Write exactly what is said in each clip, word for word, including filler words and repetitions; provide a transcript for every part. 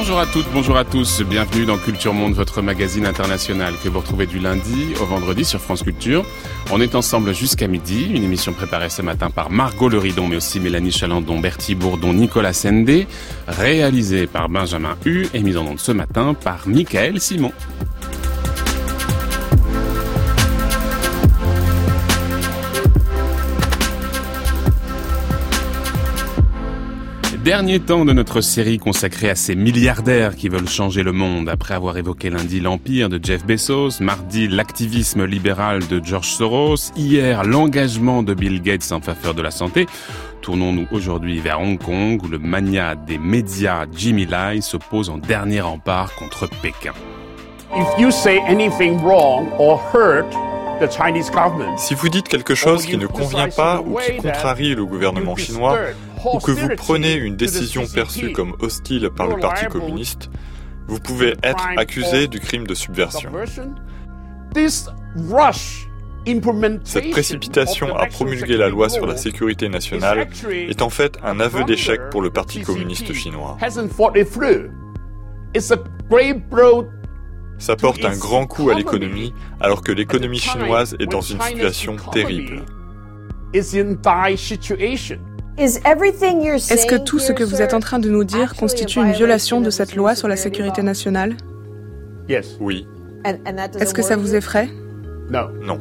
Bonjour à toutes, bonjour à tous, bienvenue dans Culture Monde, votre magazine international que vous retrouvez du lundi au vendredi sur France Culture. On est ensemble jusqu'à midi, une émission préparée ce matin par Margot Leridon, mais aussi Mélanie Chalandon, Bertie Bourdon, Nicolas Sendé, réalisée par Benjamin Hu et mise en onde ce matin par Michael Simon. Dernier temps de notre série consacrée à ces milliardaires qui veulent changer le monde. Après avoir évoqué lundi l'empire de Jeff Bezos, mardi l'activisme libéral de George Soros, hier l'engagement de Bill Gates en faveur de la santé, tournons-nous aujourd'hui vers Hong Kong où le magnat des médias Jimmy Lai se pose en dernier rempart contre Pékin. If you say anything wrong or hurt the Chinese government, si vous dites quelque chose qui ne convient pas ou qui contrarie le gouvernement chinois, ou que vous prenez une décision perçue comme hostile par le Parti communiste, vous pouvez être accusé du crime de subversion. Cette précipitation à promulguer la loi sur la sécurité nationale est en fait un aveu d'échec pour le Parti communiste chinois. Ça porte un grand coup à l'économie, alors que l'économie chinoise est dans une situation terrible. Est-ce que tout ce que vous êtes en train de nous dire constitue une violation de cette loi sur la sécurité nationale? Oui. Est-ce que ça vous effraie? Non.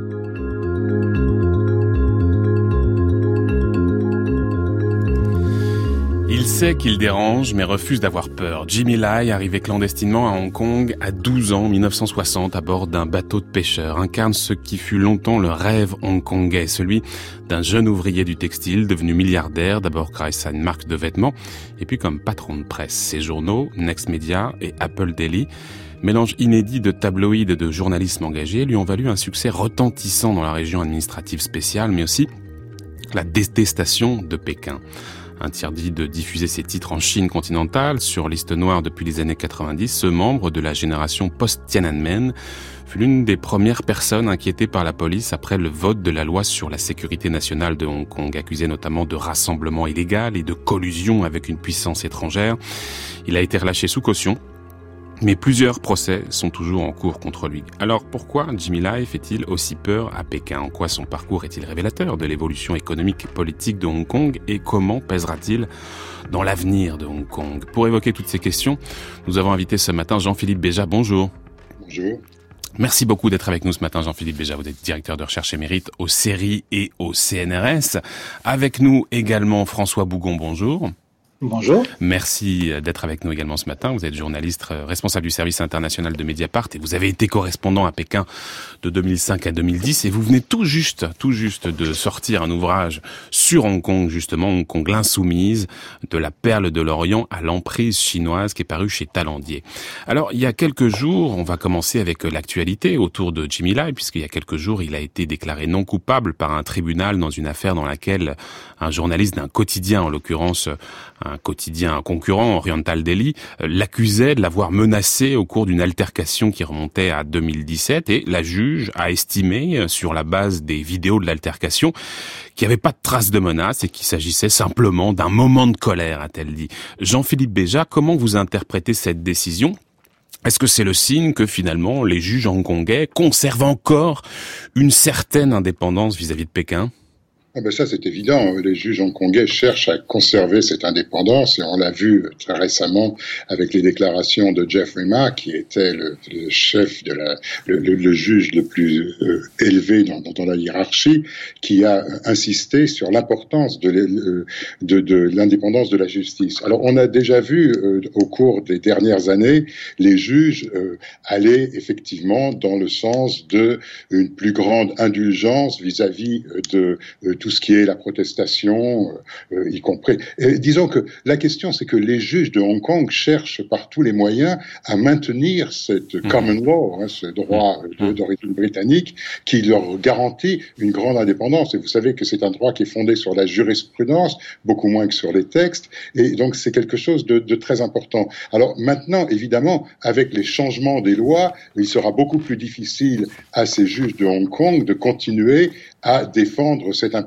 Il sait qu'il dérange, mais refuse d'avoir peur. Jimmy Lai, arrivé clandestinement à Hong Kong à douze ans, dix-neuf cent soixante, à bord d'un bateau de pêcheurs, incarne ce qui fut longtemps le rêve hongkongais, celui d'un jeune ouvrier du textile devenu milliardaire, d'abord grâce à une marque de vêtements, et puis comme patron de presse. Ses journaux, Next Media et Apple Daily, mélange inédit de tabloïds et de journalisme engagé, lui ont valu un succès retentissant dans la région administrative spéciale, mais aussi la détestation de Pékin. Interdit de diffuser ses titres en Chine continentale, sur liste noire depuis les années quatre-vingt-dix, ce membre de la génération post-Tiananmen fut l'une des premières personnes inquiétées par la police après le vote de la loi sur la sécurité nationale de Hong Kong, accusé notamment de rassemblement illégal et de collusion avec une puissance étrangère. Il a été relâché sous caution, mais plusieurs procès sont toujours en cours contre lui. Alors pourquoi Jimmy Lai fait-il aussi peur à Pékin? En quoi son parcours est-il révélateur de l'évolution économique et politique de Hong Kong? Et comment pèsera-t-il dans l'avenir de Hong Kong? Pour évoquer toutes ces questions, nous avons invité ce matin Jean-Philippe Béja. Bonjour. Bonjour. Merci beaucoup d'être avec nous ce matin, Jean-Philippe Béja. Vous êtes directeur de recherche émérite au C E R I et au C N R S. Avec nous également François Bougon. Bonjour. Bonjour. Merci d'être avec nous également ce matin. Vous êtes journaliste responsable du service international de Mediapart et vous avez été correspondant à Pékin de deux mille cinq à deux mille dix et vous venez tout juste, tout juste de sortir un ouvrage sur Hong Kong, justement, Hong Kong l'insoumise, de la perle de l'Orient à l'emprise chinoise, qui est paru chez Talandier. Alors, il y a quelques jours, on va commencer avec l'actualité autour de Jimmy Lai, puisqu'il y a quelques jours, il a été déclaré non coupable par un tribunal dans une affaire dans laquelle un journaliste d'un quotidien, en l'occurrence un quotidien concurrent, Oriental Daily, l'accusait de l'avoir menacé au cours d'une altercation qui remontait à deux mille dix-sept et la juge a estimé, sur la base des vidéos de l'altercation, qu'il n'y avait pas de trace de menace et qu'il s'agissait simplement d'un moment de colère, a-t-elle dit. Jean-Philippe Béja, comment vous interprétez cette décision ? Est-ce que c'est le signe que finalement les juges hongkongais conservent encore une certaine indépendance vis-à-vis de Pékin ? Ah ben ça, c'est évident. Les juges hongkongais cherchent à conserver cette indépendance et on l'a vu très récemment avec les déclarations de Jeffrey Ma, qui était le, le chef de la, le, le, le juge le plus euh, élevé dans, dans la hiérarchie, qui a insisté sur l'importance de, de, de l'indépendance de la justice. Alors, on a déjà vu euh, au cours des dernières années les juges euh, aller effectivement dans le sens de une plus grande indulgence vis-à-vis de euh, tout ce qui est la protestation, euh, y compris. Et disons que la question, c'est que les juges de Hong Kong cherchent par tous les moyens à maintenir cette mmh. common law, hein, ce droit de, d'origine britannique, qui leur garantit une grande indépendance. Et vous savez que c'est un droit qui est fondé sur la jurisprudence, beaucoup moins que sur les textes, et donc c'est quelque chose de, de très important. Alors maintenant, évidemment, avec les changements des lois, il sera beaucoup plus difficile à ces juges de Hong Kong de continuer à défendre cette impartialité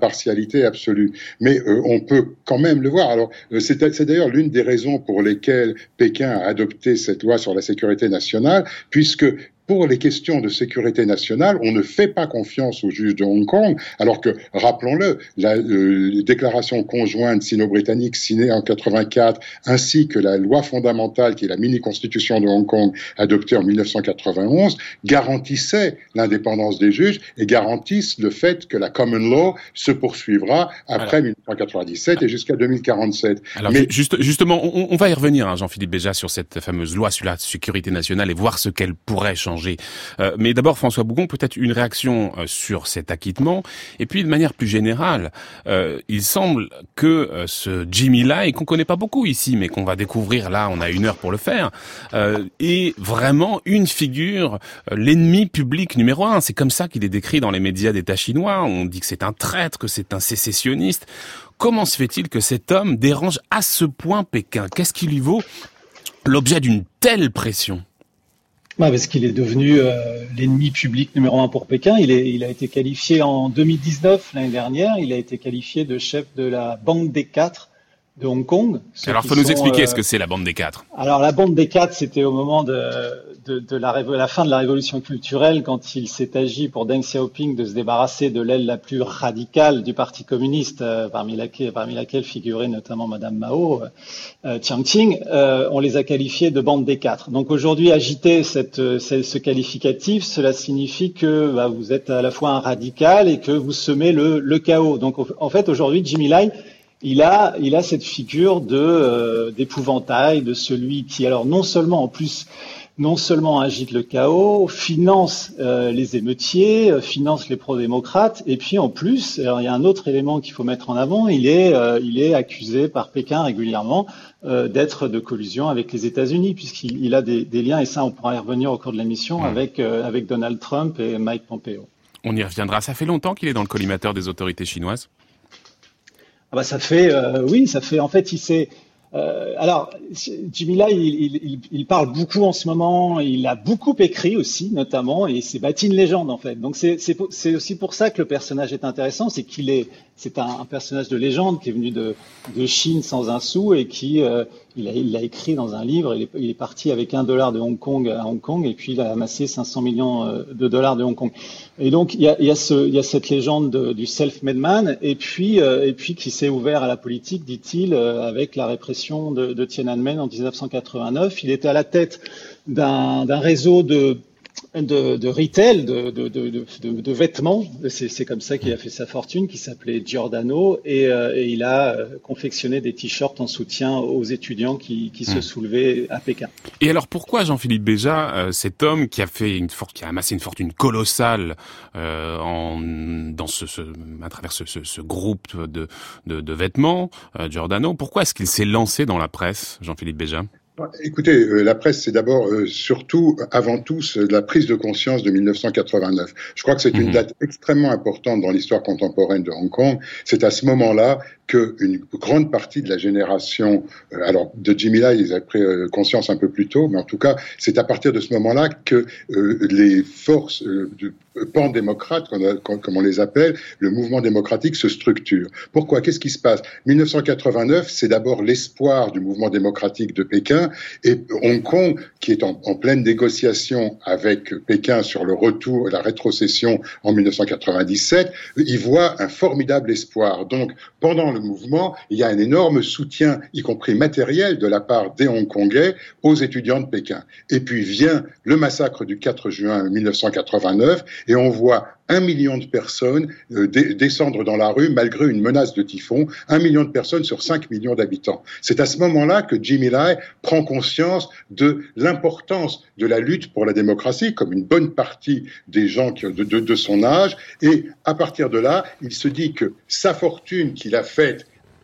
impartialité absolue. Mais euh, on peut quand même le voir. Alors, euh, c'est, c'est d'ailleurs l'une des raisons pour lesquelles Pékin a adopté cette loi sur la sécurité nationale, puisque pour les questions de sécurité nationale, on ne fait pas confiance aux juges de Hong Kong, alors que, rappelons-le, la euh, déclaration conjointe sino-britannique signée en quatre-vingt-quatre, ainsi que la loi fondamentale, qui est la mini-constitution de Hong Kong, adoptée en dix-neuf cent quatre-vingt-onze, garantissaient l'indépendance des juges et garantissent le fait que la common law se poursuivra après voilà. dix-neuf cent quatre-vingt-dix-sept et jusqu'à deux mille quarante-sept. Alors, Mais... juste, justement, on, on va y revenir, hein, Jean-Philippe Béja, sur cette fameuse loi sur la sécurité nationale et voir ce qu'elle pourrait changer. Euh, mais d'abord, François Bougon, peut-être une réaction euh, sur cet acquittement. Et puis, de manière plus générale, euh, il semble que euh, ce Jimmy Lai, qu'on connaît pas beaucoup ici, mais qu'on va découvrir là, on a une heure pour le faire, euh, est vraiment une figure, euh, l'ennemi public numéro un. C'est comme ça qu'il est décrit dans les médias d'État chinois. On dit que c'est un traître, que c'est un sécessionniste. Comment se fait-il que cet homme dérange à ce point Pékin ? Qu'est-ce qui lui vaut l'objet d'une telle pression ? Bah parce qu'il est devenu euh, l'ennemi public numéro un pour Pékin. Il, est, il a été qualifié en deux mille dix-neuf, l'année dernière, il a été qualifié de chef de la bande des quatre de Hong Kong. Alors, il faut nous expliquer euh, ce que c'est la bande des quatre. Alors, la bande des quatre, c'était au moment de, de, de la, la fin de la révolution culturelle, quand il s'est agi pour Deng Xiaoping de se débarrasser de l'aile la plus radicale du Parti communiste, euh, parmi, laquelle, parmi laquelle figurait notamment Madame Mao, euh, Chiang Ching. Euh, on les a qualifiés de bande des quatre. Donc aujourd'hui, agiter cette, cette, ce qualificatif, cela signifie que bah, vous êtes à la fois un radical et que vous semez le, le chaos. Donc en fait, aujourd'hui, Jimmy Lai, Il a, il a cette figure de euh, d'épouvantail, de celui qui, alors non seulement en plus, non seulement agite le chaos, finance euh, les émeutiers, euh, finance les pro-démocrates, et puis en plus, alors, il y a un autre élément qu'il faut mettre en avant, il est, euh, il est accusé par Pékin régulièrement euh, d'être de collusion avec les États-Unis, puisqu'il il a des, des liens, et ça on pourra y revenir au cours de l'émission, mmh. avec euh, avec Donald Trump et Mike Pompeo. On y reviendra. Ça fait longtemps qu'il est dans le collimateur des autorités chinoises. Ah bah ça fait euh, oui ça fait en fait il s'est euh, alors Jimmy Lai il, il, il parle beaucoup en ce moment, il a beaucoup écrit aussi notamment, et il s'est bâti une légende en fait, donc c'est c'est c'est aussi pour ça que le personnage est intéressant, c'est qu'il est c'est un, un personnage de légende qui est venu de de Chine sans un sou et qui euh, il a il l'a écrit dans un livre, il est, il est parti avec un dollar de Hong Kong à Hong Kong et puis il a amassé cinq cents millions de dollars de Hong Kong. Et donc il y a il y a ce il y a cette légende de, du self-made man, et puis euh, et puis qui s'est ouvert à la politique, dit-il, euh, avec la répression de, de Tiananmen en dix-neuf cent quatre-vingt-neuf. Il était à la tête d'un d'un réseau de de, de retail, de, de, de, de, de vêtements. C'est, c'est comme ça qu'il a fait sa fortune, qui s'appelait Giordano, et, euh, et il a confectionné des t-shirts en soutien aux étudiants qui, qui se soulevaient à Pékin. Et alors pourquoi, Jean-Philippe Béja, euh, cet homme qui a fait une forte, qui a amassé une fortune colossale euh, en dans ce, ce à travers ce, ce, ce groupe de, de, de vêtements, euh, Giordano, pourquoi est-ce qu'il s'est lancé dans la presse, Jean-Philippe Béja? Écoutez, euh, la presse, c'est d'abord, euh, surtout, avant tout, la prise de conscience de dix-neuf cent quatre-vingt-neuf. Je crois que c'est une date extrêmement importante dans l'histoire contemporaine de Hong Kong. C'est à ce moment-là qu'une grande partie de la génération, euh, alors de Jimmy Lai, ils avaient pris euh, conscience un peu plus tôt, mais en tout cas, c'est à partir de ce moment-là que euh, les forces euh, de pan-démocrates, comme on les appelle, le mouvement démocratique se structure. Pourquoi? Qu'est-ce qui se passe? dix-neuf cent quatre-vingt-neuf, c'est d'abord l'espoir du mouvement démocratique de Pékin, et Hong Kong, qui est en, en pleine négociation avec Pékin sur le retour, la rétrocession en dix-neuf cent quatre-vingt-dix-sept, y voit un formidable espoir. Donc, pendant le mouvement, il y a un énorme soutien, y compris matériel, de la part des Hongkongais aux étudiants de Pékin. Et puis vient le massacre du quatre juin dix-neuf cent quatre-vingt-neuf, et on voit un million de personnes euh, d- descendre dans la rue malgré une menace de typhon, un million de personnes sur cinq millions d'habitants. C'est à ce moment-là que Jimmy Lai prend conscience de l'importance de la lutte pour la démocratie, comme une bonne partie des gens qui, de, de, de son âge, et à partir de là, il se dit que sa fortune qu'il a faite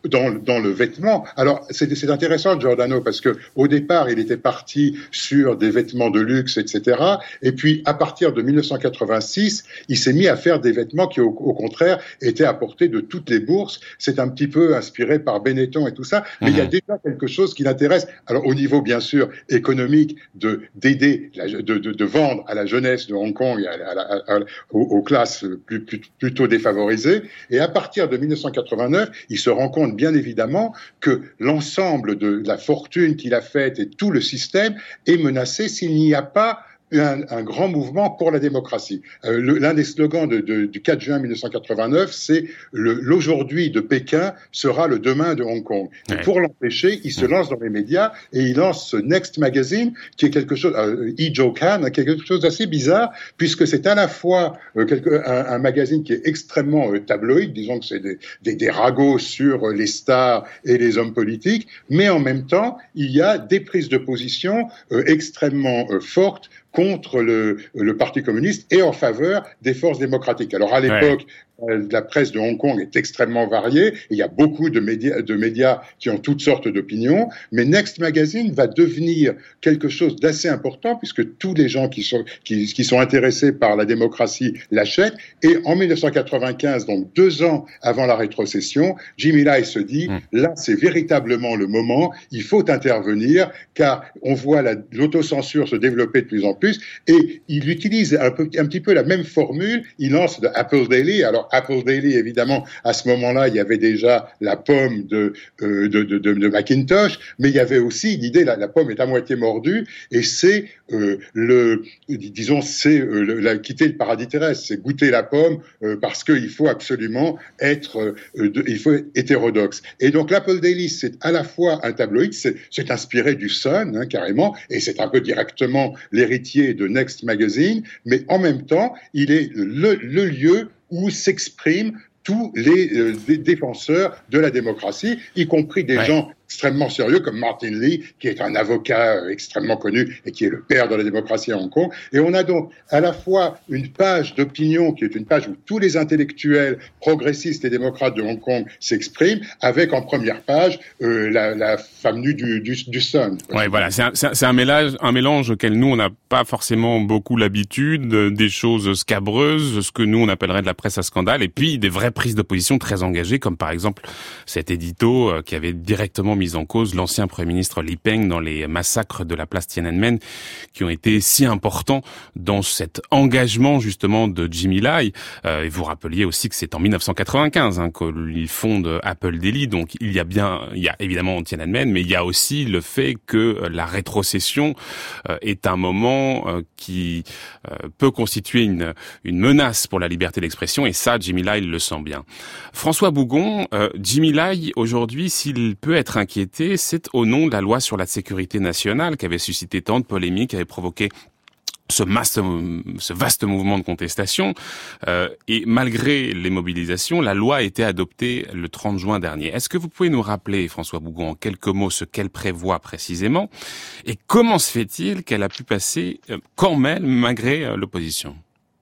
dans, dans le vêtement. Alors, c'est, c'est intéressant, Giordano, parce que au départ, il était parti sur des vêtements de luxe, et cetera. Et puis, à partir de mille neuf cent quatre-vingt-six, il s'est mis à faire des vêtements qui, au, au contraire, étaient à portée de toutes les bourses. C'est un petit peu inspiré par Benetton et tout ça. Mais mmh. il y a déjà quelque chose qui l'intéresse. Alors, au niveau, bien sûr, économique, de, d'aider, la, de, de, de vendre à la jeunesse de Hong Kong, à, à, à, à, aux, aux classes plus, plus, plutôt défavorisées. Et à partir de mille neuf cent quatre-vingt-neuf, il se rend compte, bien évidemment, que l'ensemble de la fortune qu'il a faite et tout le système est menacé s'il n'y a pas Un, un grand mouvement pour la démocratie. Euh, le, l'un des slogans de, de, du quatre juin mille neuf cent quatre-vingt-neuf, c'est le, l'aujourd'hui de Pékin sera le demain de Hong Kong. Ouais. Et pour l'empêcher, il se lance dans les médias et il lance ce Next Magazine, qui est quelque chose, euh, E-Jokan, qui est quelque chose d'assez bizarre, puisque c'est à la fois euh, quelque, un, un magazine qui est extrêmement euh, tabloïd, disons que c'est des, des, des ragots sur euh, les stars et les hommes politiques, mais en même temps, il y a des prises de position euh, extrêmement euh, fortes contre le, le Parti communiste et en faveur des forces démocratiques. Alors à l'époque, ouais. la presse de Hong Kong est extrêmement variée. Il y a beaucoup de médias, de médias qui ont toutes sortes d'opinions. Mais Next Magazine va devenir quelque chose d'assez important puisque tous les gens qui sont, qui, qui sont intéressés par la démocratie l'achètent. Et en mille neuf cent quatre-vingt-quinze, donc deux ans avant la rétrocession, Jimmy Lai se dit, mmh. là, c'est véritablement le moment. Il faut intervenir car on voit la, l'autocensure se développer de plus en plus. Et il utilise un, peu, un petit peu la même formule. Il lance de Apple Daily. Alors Apple Daily, évidemment, à ce moment-là, il y avait déjà la pomme de, euh, de, de, de, de Macintosh, mais il y avait aussi l'idée, la, la pomme est à moitié mordue, et c'est euh, le, disons, c'est euh, le, la, quitter le paradis terrestre, c'est goûter la pomme euh, parce qu'il faut absolument être, euh, de, il faut être hétérodoxe. Et donc l'Apple Daily, c'est à la fois un tabloïd, c'est, c'est inspiré du Sun, hein, carrément, et c'est un peu directement l'héritier de Next Magazine, mais en même temps, il est le, le lieu où s'expriment tous les euh, défenseurs de la démocratie, y compris des ouais. gens extrêmement sérieux comme Martin Lee, qui est un avocat euh, extrêmement connu et qui est le père de la démocratie à Hong Kong. Et on a donc à la fois une page d'opinion qui est une page où tous les intellectuels progressistes et démocrates de Hong Kong s'expriment, avec en première page euh, la, la femme nue du, du, du Sun. Ouais, voilà, c'est un, c'est un, c'est un mélange, un mélange auquel nous on n'a pas forcément beaucoup l'habitude, des choses scabreuses, ce que nous on appellerait de la presse à scandale, et puis des vraies prises de position très engagées, comme par exemple cet édito euh, qui avait directement mis en cause l'ancien Premier ministre Li Peng dans les massacres de la place Tiananmen, qui ont été si importants dans cet engagement justement de Jimmy Lai. Euh, et vous rappeliez aussi que c'est en mille neuf cent quatre-vingt-quinze hein, qu'il fonde Apple Daily, donc il y a bien, il y a évidemment Tiananmen, mais il y a aussi le fait que la rétrocession euh, est un moment euh, qui euh, peut constituer une, une menace pour la liberté d'expression, et ça, Jimmy Lai le sent bien. François Bougon, euh, Jimmy Lai, aujourd'hui, s'il peut être inquiété, c'est au nom de la loi sur la sécurité nationale qui avait suscité tant de polémiques, qui avait provoqué ce, masse, ce vaste mouvement de contestation. Euh, et malgré les mobilisations, la loi a été adoptée le trente juin dernier. Est-ce que vous pouvez nous rappeler, François Bougon, en quelques mots, ce qu'elle prévoit précisément? Et comment se fait-il qu'elle a pu passer euh, quand même, malgré euh, l'opposition?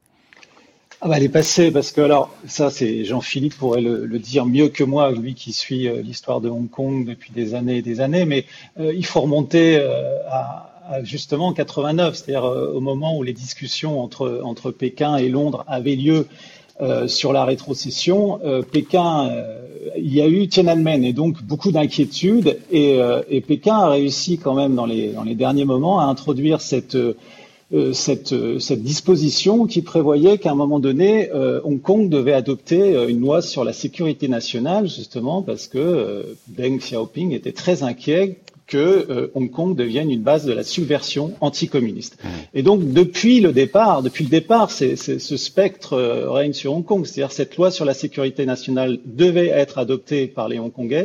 Ah bah elle est passée parce que alors ça c'est Jean-Philippe pourrait le, le dire mieux que moi, lui qui suit euh, l'histoire de Hong Kong depuis des années et des années, mais euh, il faut remonter euh, à, à justement quatre-vingt-neuf, c'est-à-dire euh, au moment où les discussions entre entre Pékin et Londres avaient lieu euh, sur la rétrocession. Euh, Pékin, euh, il y a eu Tiananmen et donc beaucoup d'inquiétudes et, euh, et Pékin a réussi quand même dans les dans les derniers moments à introduire cette euh, Euh, cette, euh, cette disposition qui prévoyait qu'à un moment donné, euh, Hong Kong devait adopter euh, une loi sur la sécurité nationale, justement parce que euh, Deng Xiaoping était très inquiet que euh, Hong Kong devienne une base de la subversion anticommuniste. Mmh. Et donc, depuis le départ, depuis le départ, c'est, c'est, ce spectre euh, règne sur Hong Kong. C'est-à-dire cette loi sur la sécurité nationale devait être adoptée par les Hongkongais.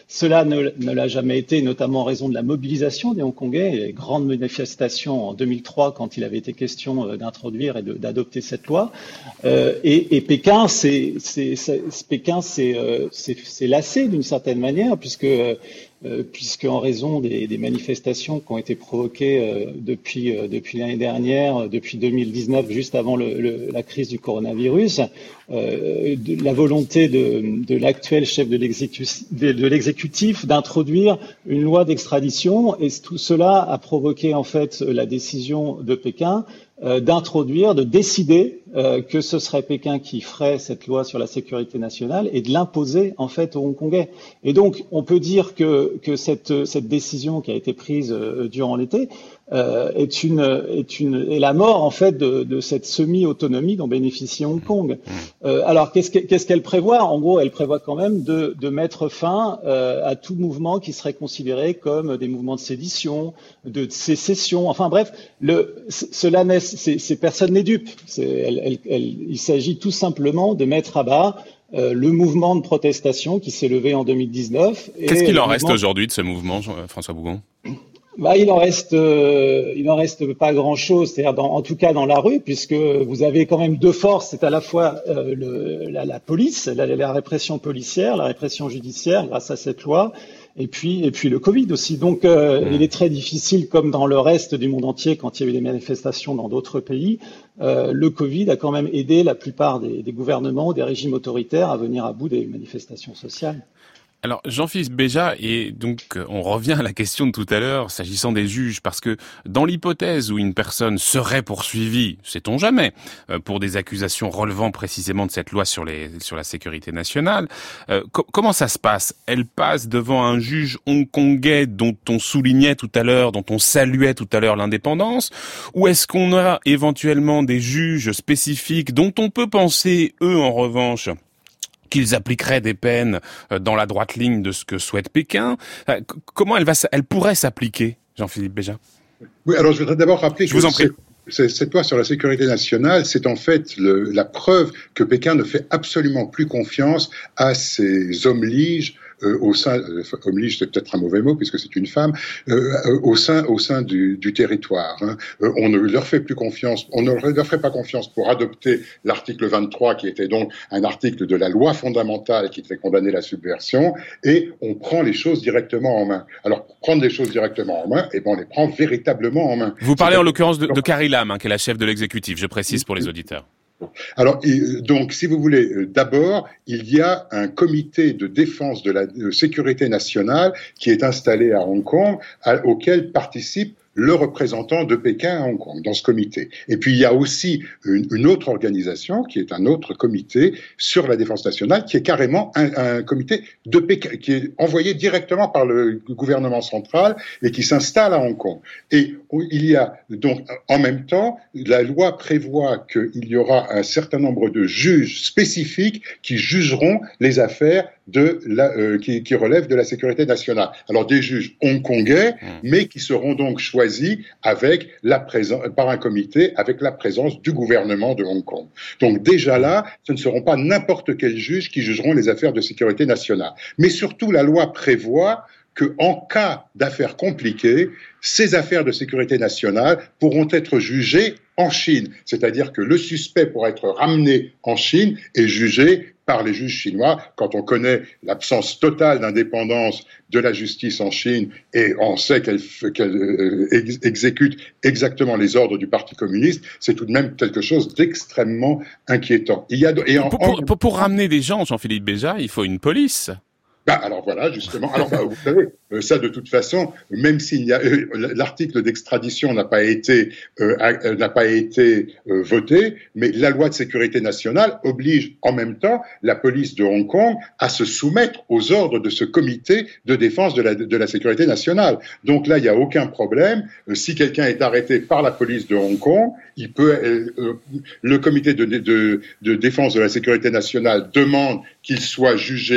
Cela ne, ne l'a jamais été, notamment en raison de la mobilisation des Hongkongais, les grandes manifestations en deux mille trois quand il avait été question d'introduire et de, d'adopter cette loi. Euh, et, et Pékin, c'est, c'est, c'est, Pékin, c'est, euh, c'est, c'est lassé d'une certaine manière, puisque Euh, puisque en raison des, des manifestations qui ont été provoquées euh, depuis euh, depuis l'année dernière, depuis deux mille dix-neuf, juste avant le, le, la crise du coronavirus, euh, de, la volonté de, de l'actuel chef de l'exécutif, de, de l'exécutif d'introduire une loi d'extradition, et tout cela a provoqué en fait la décision de Pékin euh, d'introduire, de décider euh, que ce serait Pékin qui ferait cette loi sur la sécurité nationale et de l'imposer en fait aux Hongkongais. Et donc on peut dire que que cette, cette décision qui a été prise euh, durant l'été euh, est une est une est la mort en fait de, de cette semi-autonomie dont bénéficie Hong Kong. Euh, alors qu'est-ce que, qu'est-ce qu'elle prévoit ? En gros, elle prévoit quand même de, de mettre fin euh, à tout mouvement qui serait considéré comme des mouvements de sédition, de sécession. Enfin bref, le cela n'est c'est, c'est personne n'est dupe. C'est, elle, elle, elle, il s'agit tout simplement de mettre à bas Euh, le mouvement de protestation qui s'est levé en deux mille dix-neuf. Qu'est-ce qu'il en mouvement... reste aujourd'hui de ce mouvement, François Bougon ? Bah, il en reste, euh, il en reste pas grand-chose. C'est-à-dire, dans, en tout cas dans la rue, puisque vous avez quand même deux forces. C'est à la fois euh, le, la, la police, la, la répression policière, la répression judiciaire, grâce à cette loi. Et puis, et puis le Covid aussi. Donc, euh, il est très difficile, comme dans le reste du monde entier, quand il y a eu des manifestations dans d'autres pays, euh, le Covid a quand même aidé la plupart des, des gouvernements, des régimes autoritaires à venir à bout des manifestations sociales. Alors, Jean-Philippe Béja, et donc on revient à la question de tout à l'heure, s'agissant des juges, parce que dans l'hypothèse où une personne serait poursuivie, sait-on jamais, pour des accusations relevant précisément de cette loi sur les sur la sécurité nationale, euh, co- comment ça se passe ? Elle passe devant un juge hongkongais dont on soulignait tout à l'heure, dont on saluait tout à l'heure l'indépendance, ou est-ce qu'on a éventuellement des juges spécifiques dont on peut penser, eux, en revanche, qu'ils appliqueraient des peines dans la droite ligne de ce que souhaite Pékin. Comment elle va, elle pourrait s'appliquer, Jean-Philippe Béja ? Oui, alors je voudrais d'abord rappeler je que vous en prie. Cette, cette loi sur la sécurité nationale, c'est en fait le, la preuve que Pékin ne fait absolument plus confiance à ses hommes-liges euh, au sein, euh, homme-lige c'est peut-être un mauvais mot puisque c'est une femme, euh, au sein, au sein du, du territoire. Hein. Euh, on ne leur fait plus confiance, on ne leur ferait pas confiance pour adopter l'article vingt-trois qui était donc un article de la loi fondamentale qui devait condamner la subversion, et on prend les choses directement en main. Alors pour prendre les choses directement en main, eh ben on les prend véritablement en main. Vous parlez en l'occurrence de, de Carrie Lam, hein, qui est la chef de l'exécutif, je précise pour les auditeurs. Alors, donc, si vous voulez, d'abord, il y a un comité de défense de la de sécurité nationale qui est installé à Hong Kong, à, auquel participe le représentant de Pékin à Hong Kong, dans ce comité. Et puis, il y a aussi une, une autre organisation, qui est un autre comité sur la défense nationale, qui est carrément un, un comité de Pékin, qui est envoyé directement par le gouvernement central et qui s'installe à Hong Kong. Et il y a donc, en même temps, la loi prévoit qu'il y aura un certain nombre de juges spécifiques qui jugeront les affaires de la, euh, qui, qui relèvent de la sécurité nationale. Alors, des juges hongkongais, mais qui seront donc choisis avec la présence, par un comité avec la présence du gouvernement de Hong Kong. Donc déjà là, ce ne seront pas n'importe quels juges qui jugeront les affaires de sécurité nationale. Mais surtout, la loi prévoit que, en cas d'affaires compliquées, ces affaires de sécurité nationale pourront être jugées en Chine. C'est-à-dire que le suspect pourra être ramené en Chine et jugé par les juges chinois. Quand on connaît l'absence totale d'indépendance de la justice en Chine et on sait qu'elle, qu'elle euh, ex- exécute exactement les ordres du Parti communiste, c'est tout de même quelque chose d'extrêmement inquiétant. Il y a de, et en, pour, pour, pour, pour ramener des gens, Jean-Philippe Béja, il faut une police. Bah, alors voilà, justement. Alors, bah, vous savez, euh, ça de toute façon, même s'il y a euh, l'article d'extradition n'a pas été euh, euh, n'a pas été euh, voté, mais la loi de sécurité nationale oblige en même temps la police de Hong Kong à se soumettre aux ordres de ce comité de défense de la de la sécurité nationale. Donc là, il n'y a aucun problème. Euh, si quelqu'un est arrêté par la police de Hong Kong, il peut euh, euh, le comité de, de de défense de la sécurité nationale demande qu'il soit jugé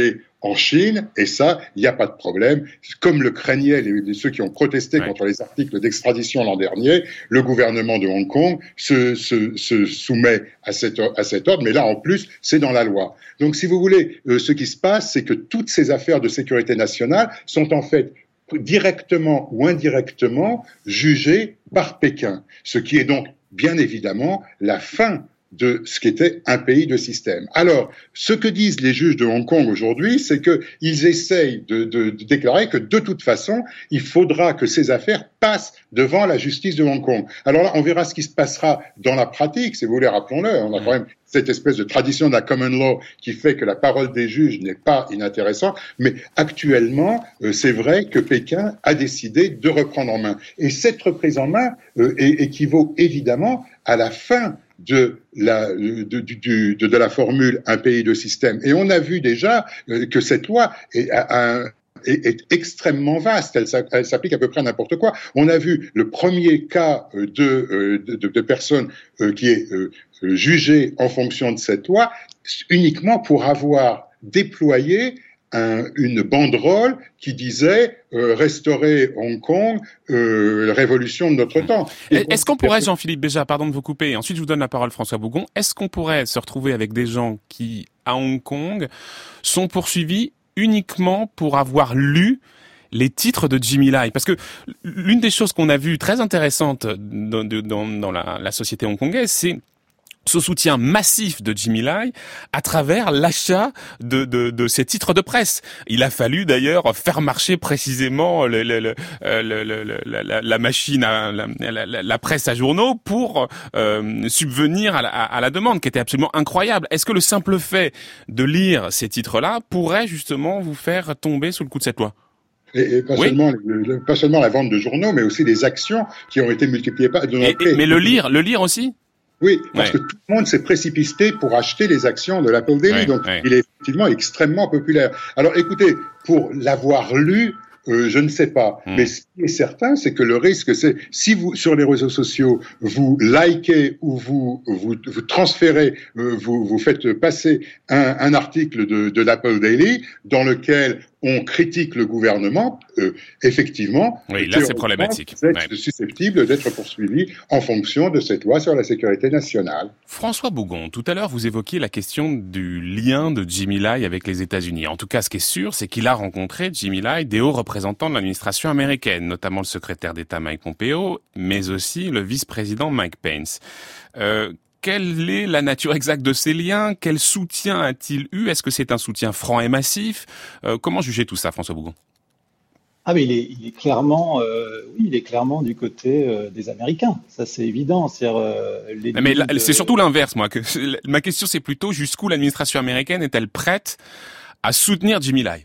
en Chine, et ça, il n'y a pas de problème. Comme le craignaient les, ceux qui ont protesté ouais. contre les articles d'extradition l'an dernier, le gouvernement de Hong Kong se, se, se soumet à, cette, à cet ordre, mais là, en plus, c'est dans la loi. Donc, si vous voulez, euh, ce qui se passe, c'est que toutes ces affaires de sécurité nationale sont en fait directement ou indirectement jugées par Pékin, ce qui est donc, bien évidemment, la fin de ce qu'était un pays de système. Alors, ce que disent les juges de Hong Kong aujourd'hui, c'est qu'ils essayent de, de, de déclarer que de toute façon, il faudra que ces affaires passent devant la justice de Hong Kong. Alors là, on verra ce qui se passera dans la pratique, si vous voulez, rappelons-le. On a quand même cette espèce de tradition de la common law qui fait que la parole des juges n'est pas inintéressante, mais actuellement, euh, c'est vrai que Pékin a décidé de reprendre en main. Et cette reprise en main euh, équivaut évidemment à la fin de la, de, de, de, de la formule « un pays de système ». Et on a vu déjà euh, que cette loi est, a, est, est extrêmement vaste, elle, elle s'applique à peu près à n'importe quoi. On a vu le premier cas de, de, de personnes euh, qui est euh, jugé en fonction de cette loi uniquement pour avoir déployé Un, une banderole qui disait euh, restaurer Hong Kong, euh, révolution de notre temps. Et Est-ce qu'on pourrait, Jean-Philippe Béja, pardon de vous couper, et ensuite je vous donne la parole, François Bougon, est-ce qu'on pourrait se retrouver avec des gens qui, à Hong Kong, sont poursuivis uniquement pour avoir lu les titres de Jimmy Lai? Parce que l'une des choses qu'on a vues très intéressantes dans, dans, dans la, la société hongkongaise, c'est ce soutien massif de Jimmy Lai à travers l'achat de, de, de ces titres de presse. Il a fallu d'ailleurs faire marcher précisément le, le, le, le, le, la, la machine, à, la, la, la presse à journaux pour euh, subvenir à la, à la demande, qui était absolument incroyable. Est-ce que le simple fait de lire ces titres-là pourrait justement vous faire tomber sous le coup de cette loi ? Et, et pas, oui. seulement, le, pas seulement la vente de journaux, mais aussi des actions qui ont été multipliées par... Et, et, mais le lire, le lire aussi ? Oui, parce ouais. que tout le monde s'est précipité pour acheter les actions de l'Apple Daily, ouais, donc ouais. il est effectivement extrêmement populaire. Alors écoutez, pour l'avoir lu, euh, je ne sais pas, mmh. mais ce qui est certain, c'est que le risque, c'est si vous sur les réseaux sociaux vous likez ou vous vous, vous transférez, euh, vous vous faites passer un, un article de, de l'Apple Daily dans lequel on critique le gouvernement, euh, effectivement, oui, là c'est problématique. Vous êtes ouais. susceptible d'être poursuivi en fonction de cette loi sur la sécurité nationale. François Bougon, tout à l'heure vous évoquiez la question du lien de Jimmy Lai avec les États-Unis. En tout cas, ce qui est sûr, c'est qu'il a rencontré Jimmy Lai des hauts représentants de l'administration américaine, notamment le secrétaire d'État Mike Pompeo, mais aussi le vice-président Mike Pence. Euh, Quelle est la nature exacte de ces liens? Quel soutien a-t-il eu? Est-ce que c'est un soutien franc et massif? euh, Comment juger tout ça, François Bougon? Ah mais il est, il est clairement, euh, oui, il est clairement du côté euh, des Américains. Ça c'est évident. C'est-à-dire, euh, les mais là, de... c'est surtout l'inverse, moi. Que, ma question c'est plutôt jusqu'où l'administration américaine est-elle prête à soutenir Jimmy Lai?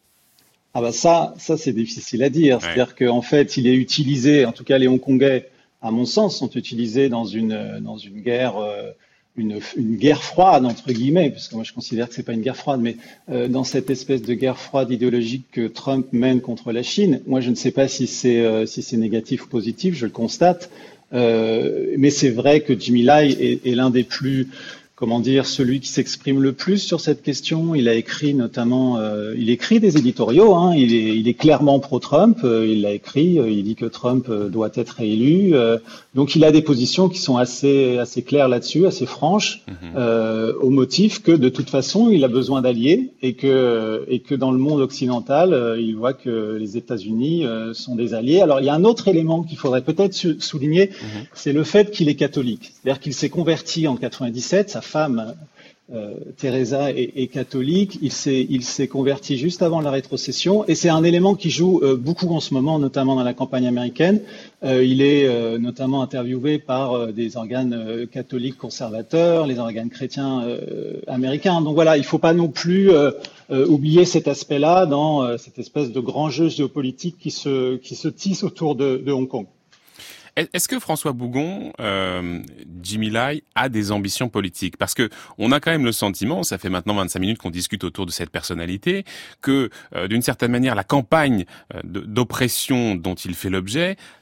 Ah bah ça, ça c'est difficile à dire. Ouais. C'est-à-dire qu'en fait, il est utilisé, en tout cas les Hongkongais, à mon sens, sont utilisés dans une dans une guerre euh, une, une guerre froide entre guillemets, parce que moi je considère que c'est pas une guerre froide, mais euh, dans cette espèce de guerre froide idéologique que Trump mène contre la Chine. Moi je ne sais pas si c'est euh, si c'est négatif ou positif, je le constate, euh, mais c'est vrai que Jimmy Lai est, est l'un des plus comment dire, celui qui s'exprime le plus sur cette question. Il a écrit notamment, euh, il écrit des éditoriaux, hein, il, est, il est clairement pro-Trump, euh, il l'a écrit, euh, il dit que Trump euh, doit être réélu. Euh, donc il a des positions qui sont assez, assez claires là-dessus, assez franches, mm-hmm. euh, au motif que de toute façon, il a besoin d'alliés et que, et que dans le monde occidental, euh, il voit que les États-Unis euh, sont des alliés. Alors il y a un autre élément qu'il faudrait peut-être su- souligner, mm-hmm. c'est le fait qu'il est catholique. C'est-à-dire qu'il s'est converti en quatre-vingt-dix-sept, sa femme, euh, Teresa, est, est catholique. Il s'est, il s'est converti juste avant la rétrocession, et c'est un élément qui joue euh, beaucoup en ce moment, notamment dans la campagne américaine. Euh, il est euh, notamment interviewé par euh, des organes euh, catholiques conservateurs, les organes chrétiens euh, américains. Donc voilà, il ne faut pas non plus euh, euh, oublier cet aspect-là dans euh, cette espèce de grand jeu géopolitique qui se, qui se tisse autour de, de Hong Kong. Est-ce que François Bougon, euh, Jimmy Lai a des ambitions politiques? Parce que on a quand même le sentiment, ça fait maintenant vingt-cinq minutes qu'on discute autour de cette personnalité, que euh, d'une certaine manière la campagne euh, de, d'oppression dont il fait l'objet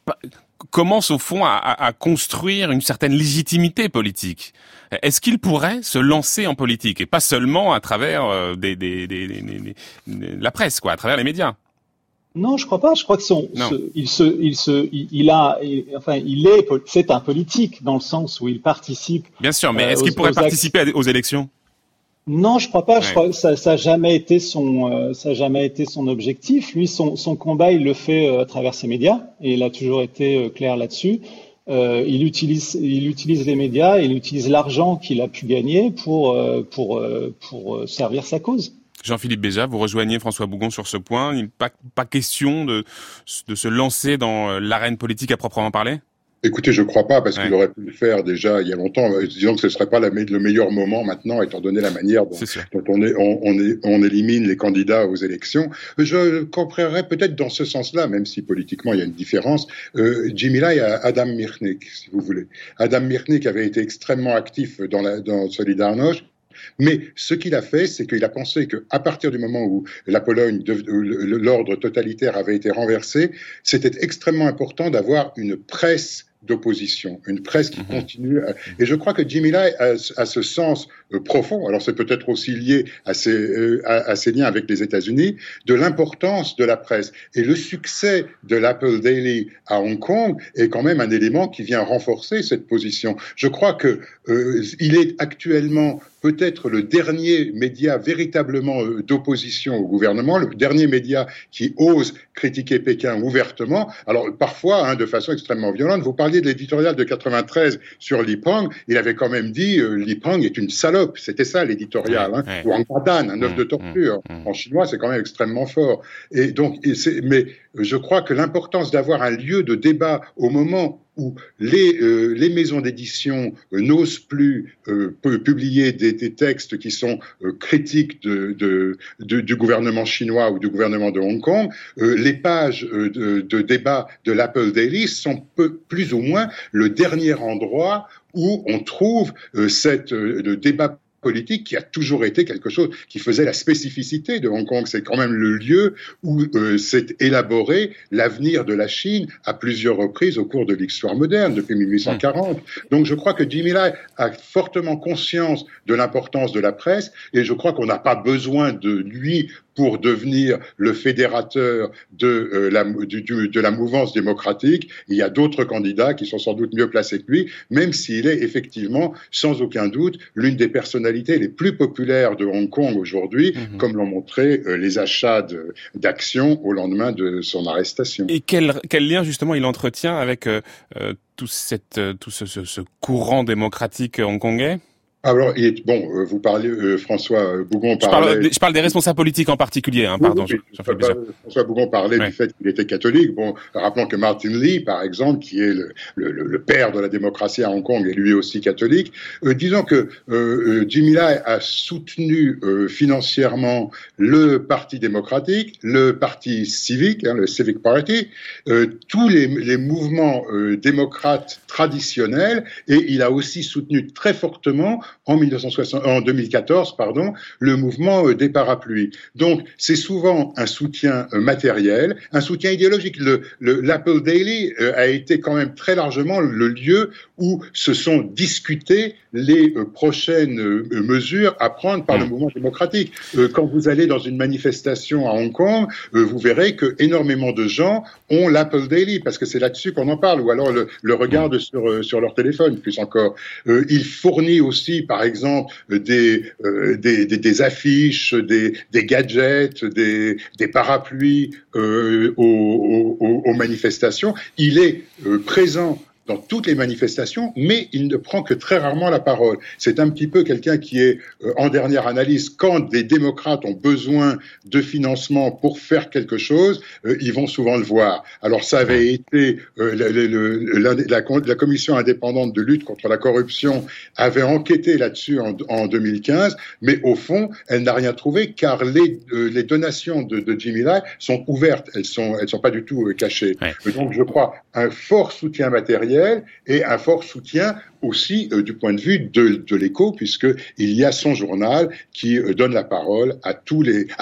commence au fond à, à, à construire une certaine légitimité politique. Est-ce qu'il pourrait se lancer en politique et pas seulement à travers euh, des, des, des, des, des, des, la presse, quoi, à travers les médias? Non, je crois pas. Je crois que son, ce, il se, il se, il, il a, il, enfin, il est, c'est un politique dans le sens où il participe. Bien sûr, mais est-ce euh, qu'il pourrait participer actes... aux élections? Non, je crois pas. Ouais. Je crois que ça, ça a jamais été son, euh, ça a jamais été son objectif. Lui, son, son combat, il le fait euh, à travers ses médias et il a toujours été euh, clair là-dessus. Euh, il utilise, il utilise les médias, il utilise l'argent qu'il a pu gagner pour, euh, pour, euh, pour servir sa cause. Jean-Philippe Béja, vous rejoignez François Bougon sur ce point. Il n'est pas, pas question de, de se lancer dans l'arène politique à proprement parler? Écoutez, je crois pas, parce ouais. qu'il aurait pu le faire déjà il y a longtemps. Disons que ce serait pas la, le meilleur moment maintenant, étant donné la manière dont, dont on, est, on, on, est, on élimine les candidats aux élections. Je comparerais peut-être dans ce sens-là, même si politiquement il y a une différence, euh, Jimmy Lai à Adam Michnik, si vous voulez. Adam Michnik avait été extrêmement actif dans, la, dans Solidarność. Mais ce qu'il a fait, c'est qu'il a pensé qu'à partir du moment où la Pologne, l'ordre totalitaire avait été renversé, c'était extrêmement important d'avoir une presse d'opposition, une presse qui mmh. continue. À... Et je crois que Jimmy Lai a, a ce sens euh, profond, alors c'est peut-être aussi lié à ses, euh, à, à ses liens avec les États-Unis, de l'importance de la presse. Et le succès de l'Apple Daily à Hong Kong est quand même un élément qui vient renforcer cette position. Je crois que euh, il est actuellement peut-être le dernier média véritablement euh, d'opposition au gouvernement, le dernier média qui ose critiquer Pékin ouvertement. Alors parfois, hein, de façon extrêmement violente. Vous parliez de l'éditorial de quatre-vingt-treize sur Li Peng. Il avait quand même dit euh, Li Peng est une salope. C'était ça l'éditorial. Hein. Ouais. Ou Wang Badan, un œuf de torture. Mmh, mmh. En chinois, c'est quand même extrêmement fort. Et donc, et c'est, mais je crois que l'importance d'avoir un lieu de débat au moment où les, euh, les maisons d'édition euh, n'osent plus euh, publier des, des textes qui sont euh, critiques de, de, de, du gouvernement chinois ou du gouvernement de Hong Kong, euh, les pages euh, de, de débat de l'Apple Daily sont peu, plus ou moins le dernier endroit où on trouve euh, cette, euh, le débat politique qui a toujours été quelque chose qui faisait la spécificité de Hong Kong. C'est quand même le lieu où euh, s'est élaboré l'avenir de la Chine à plusieurs reprises au cours de l'histoire moderne, depuis mille huit cent quarante. Donc je crois que Jimmy Lai a fortement conscience de l'importance de la presse et je crois qu'on n'a pas besoin de lui pour devenir le fédérateur de, euh, la, du, du, de la mouvance démocratique. Il y a d'autres candidats qui sont sans doute mieux placés que lui, même s'il est effectivement, sans aucun doute, l'une des personnalités les plus populaires de Hong Kong aujourd'hui, mmh. comme l'ont montré euh, les achats de, d'actions au lendemain de son arrestation. Et quel, quel lien justement il entretient avec euh, euh, tout, cette, euh, tout ce, ce, ce courant démocratique hongkongais ? Alors, il est, bon, euh, vous parlez, euh, François Bougon parlait... Je parle, je parle des responsables politiques en particulier, hein, pardon. Oui, je, je pas, François Bougon parlait ouais. du fait qu'il était catholique. Bon, rappelons que Martin Lee, par exemple, qui est le, le, le père de la démocratie à Hong Kong, est lui aussi catholique. Euh, disons que euh, Jimmy Lai a soutenu euh, financièrement le Parti démocratique, le Parti civique, hein, le Civic Party, euh, tous les, les mouvements euh, démocrates traditionnels, et il a aussi soutenu très fortement en, mille neuf cent soixante, en deux mille quatorze, pardon, le mouvement des parapluies. Donc, c'est souvent un soutien matériel, un soutien idéologique. Le, le, L'Apple Daily a été quand même très largement le lieu où se sont discutées les prochaines mesures à prendre par le mouvement démocratique. Quand vous allez dans une manifestation à Hong Kong, vous verrez que énormément de gens ont l'Apple Daily, parce que c'est là-dessus qu'on en parle, ou alors le, le regardent sur, sur leur téléphone, plus encore. Il fournit aussi, par exemple, des, euh, des, des, des affiches, des, des gadgets, des, des parapluies euh, aux, aux, aux manifestations. Il est euh, présent dans toutes les manifestations, mais il ne prend que très rarement la parole. C'est un petit peu quelqu'un qui est, euh, en dernière analyse, quand des démocrates ont besoin de financement pour faire quelque chose, euh, ils vont souvent le voir. Alors ça avait été, euh, le, le, le, la, la, la commission indépendante de lutte contre la corruption avait enquêté là-dessus en, en deux mille quinze, mais au fond, elle n'a rien trouvé, car les, euh, les donations de, de Jimmy Lai sont ouvertes, elles sont, elles sont pas du tout euh, cachées. Ouais. Donc je crois un fort soutien matériel et un fort soutien aussi euh, du point de vue de, de l'écho, puisqu'il y a son journal qui euh, donne la parole à tous les... Alors,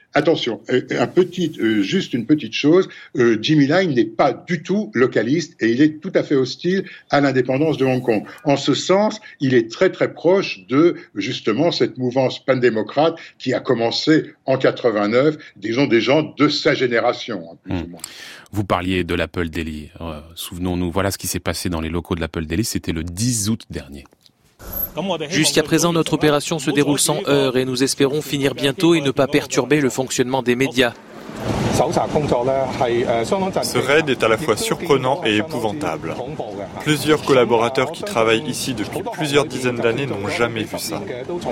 attention, un petit, euh, juste une petite chose, euh, Jimmy Lai n'est pas du tout localiste et il est tout à fait hostile à l'indépendance de Hong Kong. En ce sens, il est très très proche de justement cette mouvance pan-démocrate qui a commencé en quatre-vingt-neuf, disons des gens de sa génération, hein, plus mmh. ou moins. Vous parliez de l'Apple Daily. Euh, souvenons-nous, voilà ce qui s'est passé dans les locaux de l'Apple Daily, c'était le dix août dernier. Jusqu'à présent, notre opération se déroule sans heurts et nous espérons finir bientôt et ne pas perturber le fonctionnement des médias. Ce raid est à la fois surprenant et épouvantable. Plusieurs collaborateurs qui travaillent ici depuis plusieurs dizaines d'années n'ont jamais vu ça.